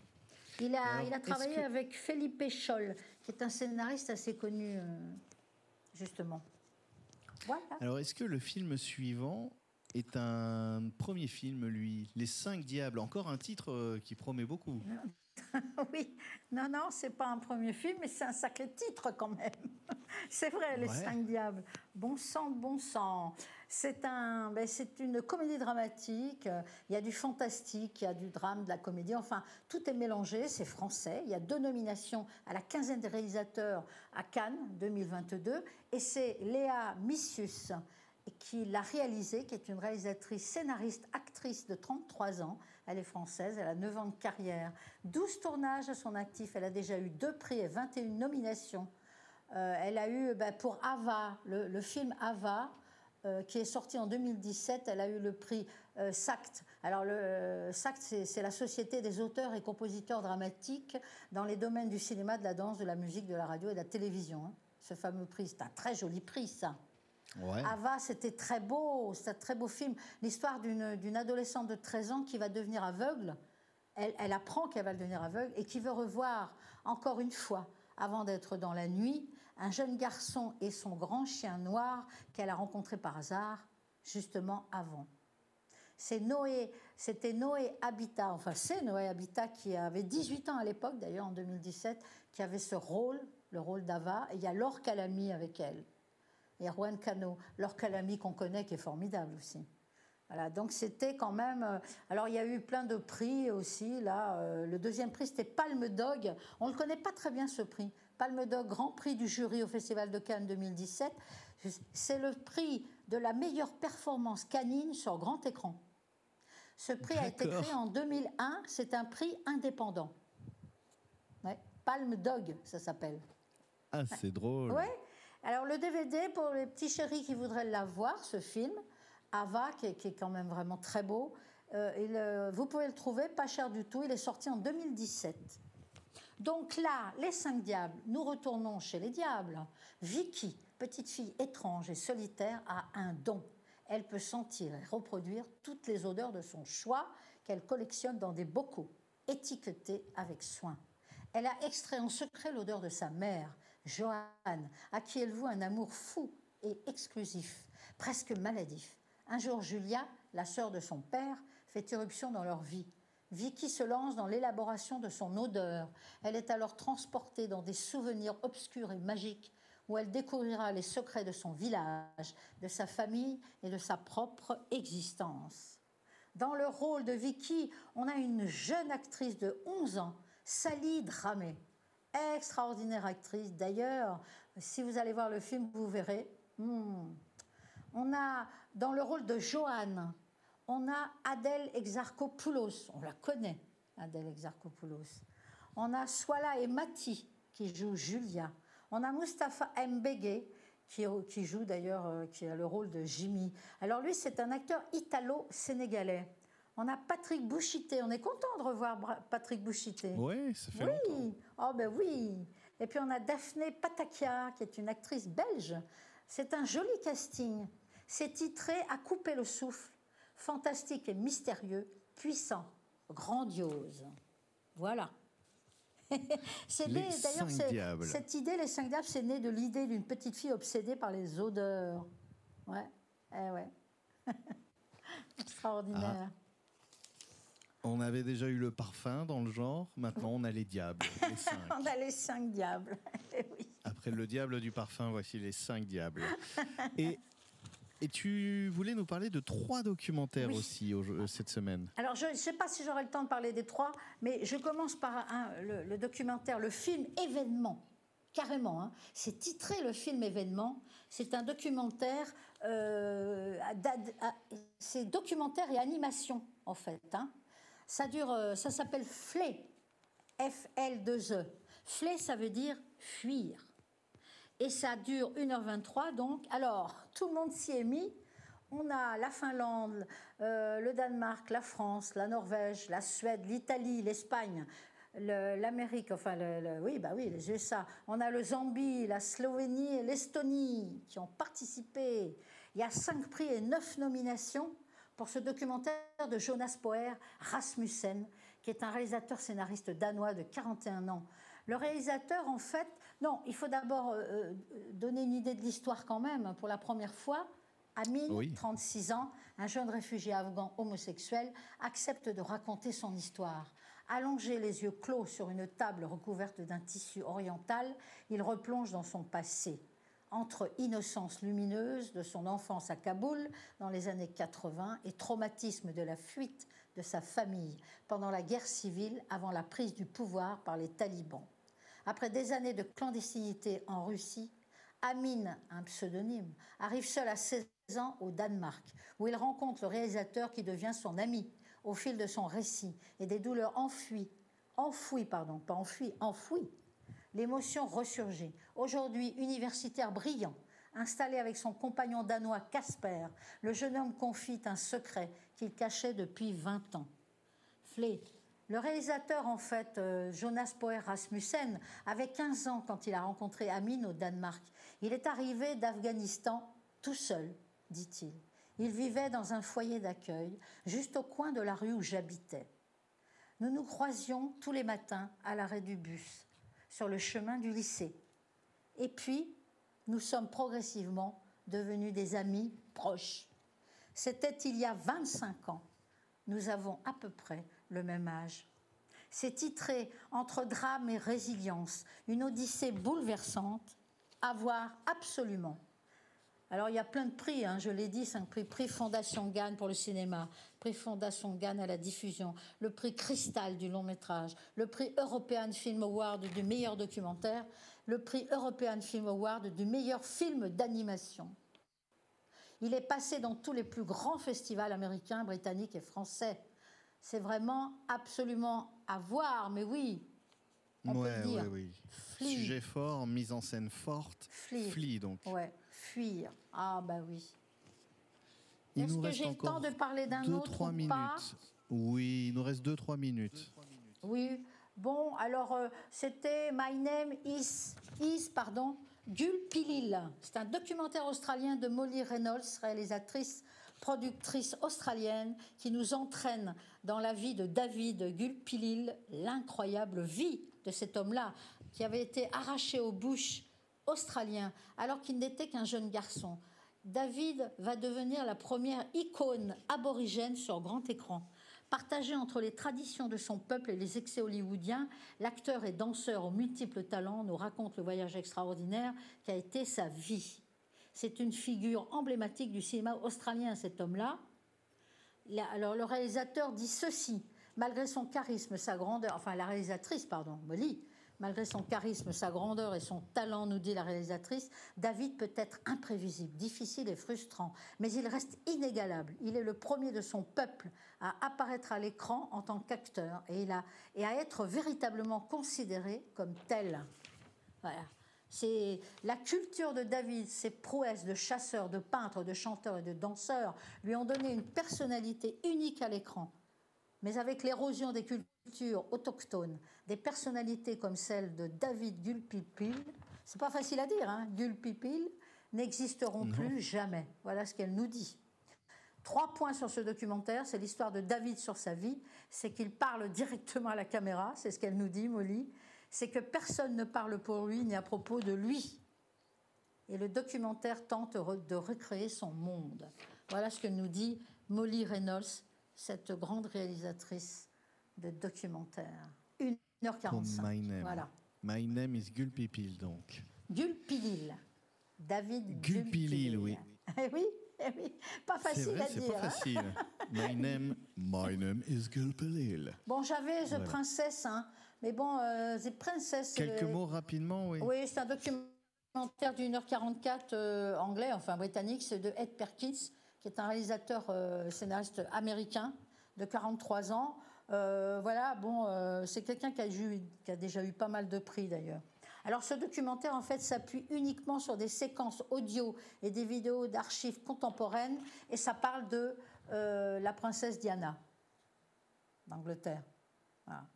Il a travaillé avec Felipe Scholl, qui est un scénariste assez connu, justement. Voilà. Alors, est-ce que le film suivant est un premier film, lui, Les 5 Diables, encore un titre qui promet beaucoup? Oui, non, c'est pas un premier film, mais c'est un sacré titre quand même. C'est vrai, Les 5 Diables. Bon sang. C'est une comédie dramatique. Il y a du fantastique, il y a du drame, de la comédie. Enfin, tout est mélangé. C'est français. Il y a 2 nominations à la 15e des réalisateurs à Cannes 2022. Et c'est Léa Missius qui l'a réalisé, qui est une réalisatrice, scénariste, actrice de 33 ans. Elle est française, elle a 9 ans de carrière, 12 tournages à son actif, elle a déjà eu 2 prix et 21 nominations. Elle a eu, pour Ava, le film Ava, qui est sorti en 2017, elle a eu le prix SACT. Alors, le SACT, c'est la Société des auteurs et compositeurs dramatiques dans les domaines du cinéma, de la danse, de la musique, de la radio et de la télévision. Hein. Ce fameux prix, c'est un très joli prix, ça. Ouais. Ava, c'était très beau, c'est un très beau film. L'histoire d'une adolescente de 13 ans qui va devenir aveugle. Elle apprend qu'elle va devenir aveugle et qui veut revoir encore une fois, avant d'être dans la nuit, un jeune garçon et son grand chien noir qu'elle a rencontré par hasard, justement avant. C'était Noé Habitat, c'est Noé Habitat qui avait 18 ans à l'époque, d'ailleurs en 2017, qui avait ce rôle, le rôle d'Ava, et il y a Laure Calamy avec elle. Et Juan Cano, Laure Calamy qu'on connaît, qui est formidable aussi. Voilà, donc c'était quand même... alors il y a eu plein de prix aussi, là. Le 2e prix, c'était Palme d'Og. On ne le connaît pas très bien, ce prix. Palme d'Og, grand prix du jury au Festival de Cannes 2017. C'est le prix de la meilleure performance canine sur grand écran. Ce prix a été créé en 2001. C'est un prix indépendant. Ouais, Palme d'Og, ça s'appelle. Ah, c'est drôle. Ouais. Alors, le DVD, pour les petits chéris qui voudraient l'avoir, ce film, Ava, qui est quand même vraiment très beau, vous pouvez le trouver, pas cher du tout, il est sorti en 2017. Donc là, Les 5 Diables, nous retournons chez les diables. Vicky, petite fille étrange et solitaire, a un don. Elle peut sentir et reproduire toutes les odeurs de son choix qu'elle collectionne dans des bocaux, étiquetés avec soin. Elle a extrait en secret l'odeur de sa mère, Joanne, à qui elle voue un amour fou et exclusif, presque maladif. Un jour, Julia, la sœur de son père, fait irruption dans leur vie. Vicky se lance dans l'élaboration de son odeur. Elle est alors transportée dans des souvenirs obscurs et magiques où elle découvrira les secrets de son village, de sa famille et de sa propre existence. Dans le rôle de Vicky, on a une jeune actrice de 11 ans, Sally Dramé. Extraordinaire actrice. D'ailleurs, si vous allez voir le film, vous verrez. On a, dans le rôle de Joanne, on a Adèle Exarchopoulos. On la connaît, Adèle Exarchopoulos. On a Swala et Mati, qui jouent Julia. On a Mustapha Mbege, qui joue d'ailleurs, qui a le rôle de Jimmy. Alors lui, c'est un acteur italo-sénégalais. On a Patrick Bouchité. On est content de revoir Patrick Bouchité. Oui, ça fait longtemps. Oh ben oui. Et puis on a Daphné Patakia, qui est une actrice belge. C'est un joli casting. C'est titré « À couper le souffle ». Fantastique et mystérieux, puissant, grandiose. Voilà. D'ailleurs, cette idée, Les 5 Diables, c'est né de l'idée d'une petite fille obsédée par les odeurs. Ouais. Extraordinaire. On avait déjà eu le parfum dans le genre, maintenant on a les diables, les 5. On a les 5 diables, oui. Après le diable du parfum, voici les 5 diables. Et tu voulais nous parler de 3 documentaires aussi cette semaine. Alors je ne sais pas si j'aurai le temps de parler des 3, mais je commence par le documentaire, le film Événement. Carrément, hein. C'est titré le film Événement. C'est un documentaire, c'est documentaire et animation en fait, hein. Ça s'appelle FLE, F-L-2-E. FLE, ça veut dire fuir. Et ça dure 1h23, donc. Alors, tout le monde s'y est mis. On a la Finlande, le Danemark, la France, la Norvège, la Suède, l'Italie, l'Espagne. l'Amérique, enfin, oui, les USA. On a le Zambie, la Slovénie et l'Estonie qui ont participé. Il y a 5 prix et 9 nominations pour ce documentaire de Jonas Poer Rasmussen, qui est un réalisateur scénariste danois de 41 ans. Le réalisateur, en fait, non, il faut d'abord donner une idée de l'histoire quand même. Pour la première fois, Amin, 36 ans, un jeune réfugié afghan homosexuel, accepte de raconter son histoire. Allongé les yeux clos sur une table recouverte d'un tissu oriental, il replonge dans son passé. Entre innocence lumineuse de son enfance à Kaboul dans les années 80 et traumatisme de la fuite de sa famille pendant la guerre civile avant la prise du pouvoir par les talibans. Après des années de clandestinité en Russie, Amin, un pseudonyme, arrive seul à 16 ans au Danemark, où il rencontre le réalisateur qui devient son ami au fil de son récit et des douleurs enfouies. L'émotion ressurgit. Aujourd'hui, universitaire brillant, installé avec son compagnon danois Casper, le jeune homme confie un secret qu'il cachait depuis 20 ans. Le réalisateur, en fait, Jonas Poer Rasmussen, avait 15 ans quand il a rencontré Amin au Danemark. Il est arrivé d'Afghanistan tout seul, dit-il. Il vivait dans un foyer d'accueil, juste au coin de la rue où j'habitais. Nous nous croisions tous les matins à l'arrêt du bus, sur le chemin du lycée. Et puis, nous sommes progressivement devenus des amis proches. C'était il y a 25 ans. Nous avons à peu près le même âge. C'est titré « Entre drame et résilience », une odyssée bouleversante, à voir absolument. Alors, il y a plein de prix, je l'ai dit, 5 prix. Prix Fondation Cannes pour le cinéma, prix Fondation Cannes à la diffusion, le prix Cristal du long-métrage, le prix European Film Award du meilleur documentaire, le prix European Film Award du meilleur film d'animation. Il est passé dans tous les plus grands festivals américains, britanniques et français. C'est vraiment absolument à voir, mais oui, on peut le dire. Oui. Sujet fort, mise en scène forte. Flea, donc. Ouais, fuir. Ah, bah oui. Est-ce que j'ai le temps de parler d'un autre ou pas ? Oui, il nous reste 2-3 minutes. Oui, bon, alors, c'était My Name is Gulpilil. C'est un documentaire australien de Molly Reynolds, réalisatrice, productrice australienne, qui nous entraîne dans la vie de David Gulpilil, l'incroyable vie de cet homme-là, qui avait été arraché au bush australien alors qu'il n'était qu'un jeune garçon. David va devenir la première icône aborigène sur grand écran. Partagé entre les traditions de son peuple et les excès hollywoodiens, l'acteur et danseur aux multiples talents nous raconte le voyage extraordinaire qui a été sa vie. C'est une figure emblématique du cinéma australien, cet homme-là. Alors, le réalisateur dit ceci, malgré son charisme, sa grandeur, enfin la réalisatrice, Molly, malgré son charisme, sa grandeur et son talent, nous dit la réalisatrice, David peut être imprévisible, difficile et frustrant, mais il reste inégalable. Il est le premier de son peuple à apparaître à l'écran en tant qu'acteur et à être véritablement considéré comme tel. Voilà. C'est la culture de David, ses prouesses de chasseur, de peintre, de chanteur et de danseur lui ont donné une personnalité unique à l'écran. Mais avec l'érosion des cultures autochtones, des personnalités comme celle de David Gulpilil, c'est pas facile à dire, Gulpilil, n'existeront plus jamais. Voilà ce qu'elle nous dit. 3 points sur ce documentaire, c'est l'histoire de David sur sa vie, c'est qu'il parle directement à la caméra, c'est ce qu'elle nous dit, Molly, c'est que personne ne parle pour lui ni à propos de lui. Et le documentaire tente de recréer son monde. Voilà ce que nous dit Molly Reynolds, cette grande réalisatrice de documentaire. 1h45. Voilà. My name is Gulpilil, donc. Gulpilil. David Gulpilil, oui. Oui, pas facile à dire. C'est pas facile. My name is Gulpilil. Bon, j'avais The Princess, mais bon, The Princess... Quelques mots rapidement, oui. Oui, c'est un documentaire d'1h44 anglais, enfin britannique, c'est de Ed Perkins, qui est un réalisateur scénariste américain de 43 ans. Voilà, bon, c'est quelqu'un qui a déjà eu pas mal de prix d'ailleurs. Alors ce documentaire en fait s'appuie uniquement sur des séquences audio et des vidéos d'archives contemporaines et ça parle de la princesse Diana d'Angleterre. Voilà.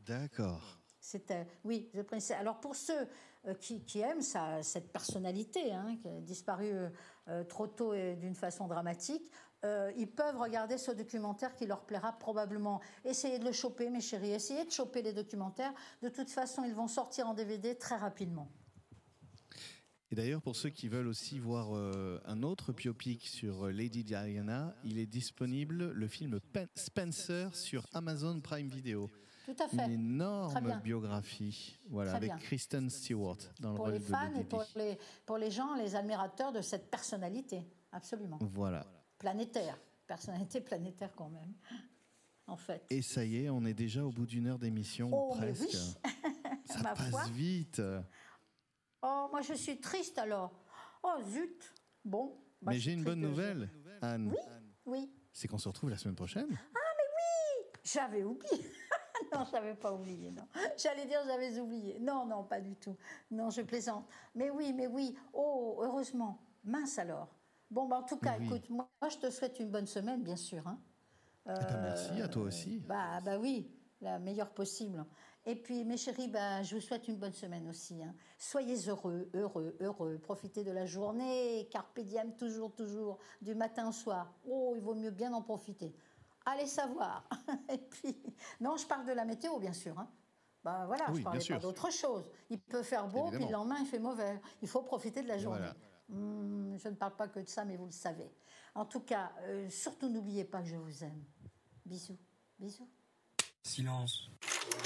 D'accord. Oui, The Princess. Alors pour ceux qui aiment cette personnalité qui a disparu trop tôt et d'une façon dramatique, ils peuvent regarder ce documentaire qui leur plaira probablement. Essayez de le choper, mes chéris. Essayez de choper les documentaires. De toute façon, ils vont sortir en DVD très rapidement. Et d'ailleurs, pour ceux qui veulent aussi voir un autre biopic sur Lady Diana, il est disponible, le film Spencer, sur Amazon Prime Video. Tout à fait. Une énorme biographie, avec Kristen Stewart dans le rôle de Lady Di. Pour les fans et pour les gens, les admirateurs de cette personnalité, absolument. Voilà. Planétaire, personnalité planétaire quand même, en fait. Et ça y est, on est déjà au bout d'une heure d'émission, presque. Mais oui. Ça passe vite. Oh, moi je suis triste alors. Oh zut. Bon. Mais j'ai une bonne nouvelle, Anne. Oui. C'est qu'on se retrouve la semaine prochaine. Ah mais oui. J'avais oublié. Non, je n'avais pas oublié, non. J'allais dire j'avais oublié. Non, pas du tout. Non, je plaisante. Mais oui. Oh, heureusement. Mince alors. Bon, en tout cas, écoute, moi, je te souhaite une bonne semaine, bien sûr. Merci, à toi aussi. Bah oui, la meilleure possible. Et puis, mes chéris, je vous souhaite une bonne semaine aussi. Soyez heureux. Profitez de la journée. Carpe diem, toujours, du matin au soir. Oh, il vaut mieux bien en profiter. Allez savoir. Et puis, non, je parle de la météo, bien sûr. Voilà, je ne parlais pas d'autre chose. Il peut faire beau, puis le lendemain, il fait mauvais. Il faut profiter de la journée. Voilà. Je ne parle pas que de ça, mais vous le savez. En tout cas, surtout n'oubliez pas que je vous aime. Bisous. Silence.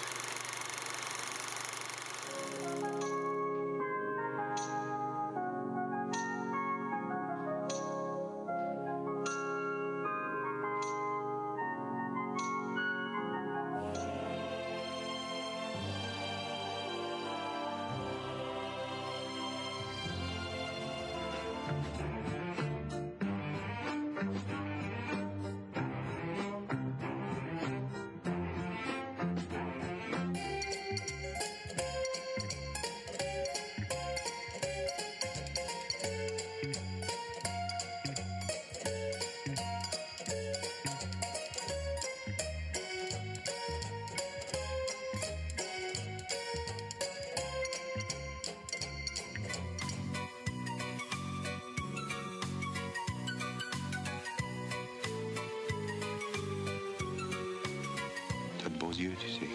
Yeux, tu sais.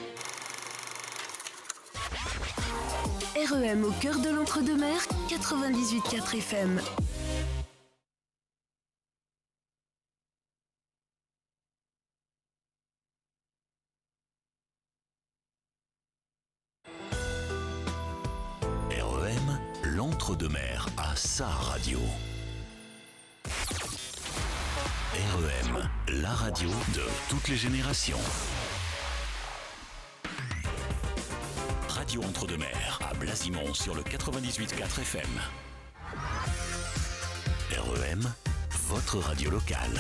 REM au cœur de l'Entre-deux-Mers, 98.4 FM. REM, l'Entre-deux-Mers à sa radio. REM, la radio de toutes les générations. Radio Entre-deux-Mers à Blasimont sur le 98.4 FM. REM, votre radio locale.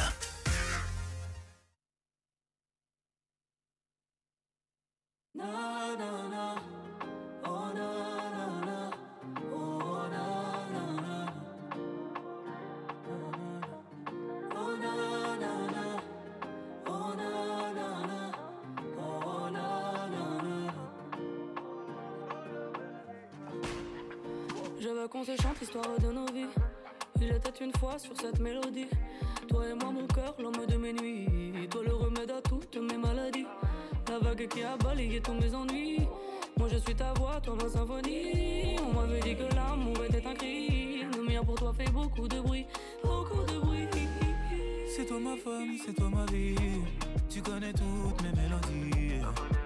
Je veux qu'on s'échante l'histoire de nos vies. Il était une fois sur cette mélodie. Toi et moi mon cœur, l'homme de mes nuits. Toi le remède à toutes mes maladies. La vague qui a balayé tous mes ennuis. Moi je suis ta voix, toi ma symphonie. On m'avait dit que l'amour était un cri. Le mien pour toi fait beaucoup de bruit. Beaucoup de bruit. C'est toi ma femme, c'est toi ma vie. Tu connais toutes mes mélodies.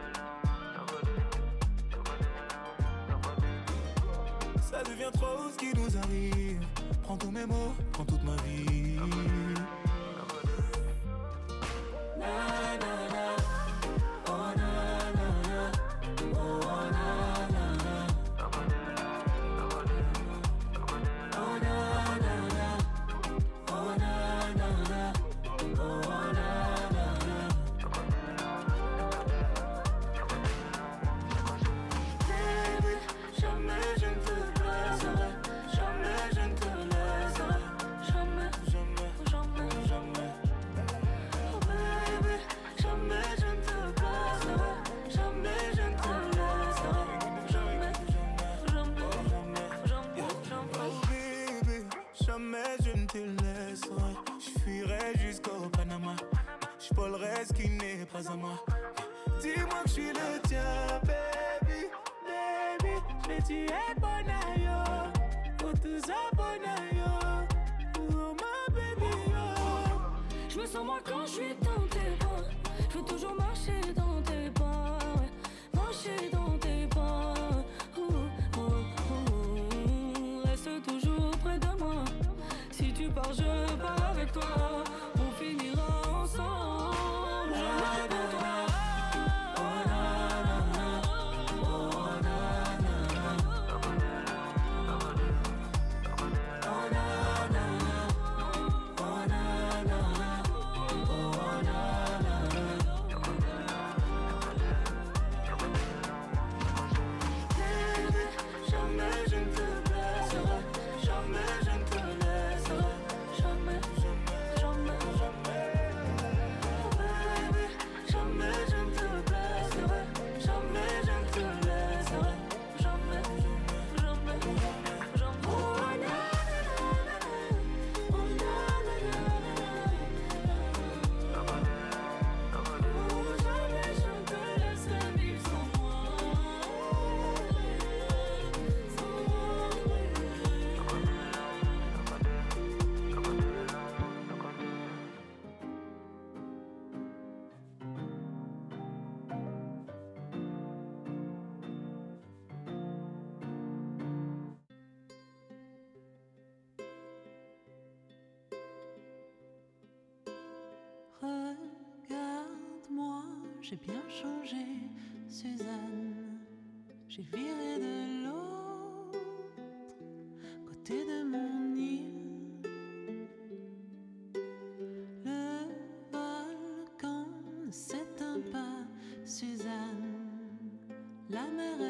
Ça devient trop ce qui nous arrive. Prends tous mes mots, prends toute ma vie. Na na na, oh na na na, oh na na na, oh na na na, oh na na na, oh na na na. Baby, jamais je ne te laisserai, jamais je ne te laisserai, jamais. laisse, je fuirai jusqu'au Panama. Je volerai ce qui n'est pas à moi. Dis-moi que je suis le tien, baby, baby. Mais tu es bon à yo, oh tout ça bon à yo, oh ma baby yo. Je me sens moi quand je suis dans tes bras. Je veux toujours marcher dans tes pas, ouais. Marcher dans tes pas. Reste toujours près de moi. Si tu pars, je pars avec toi. On finira ensemble. Je rêve de toi. Regarde-moi, j'ai bien changé, Suzanne. J'ai viré de l'autre côté de mon île. Le volcan ne s'éteint pas, Suzanne. La mer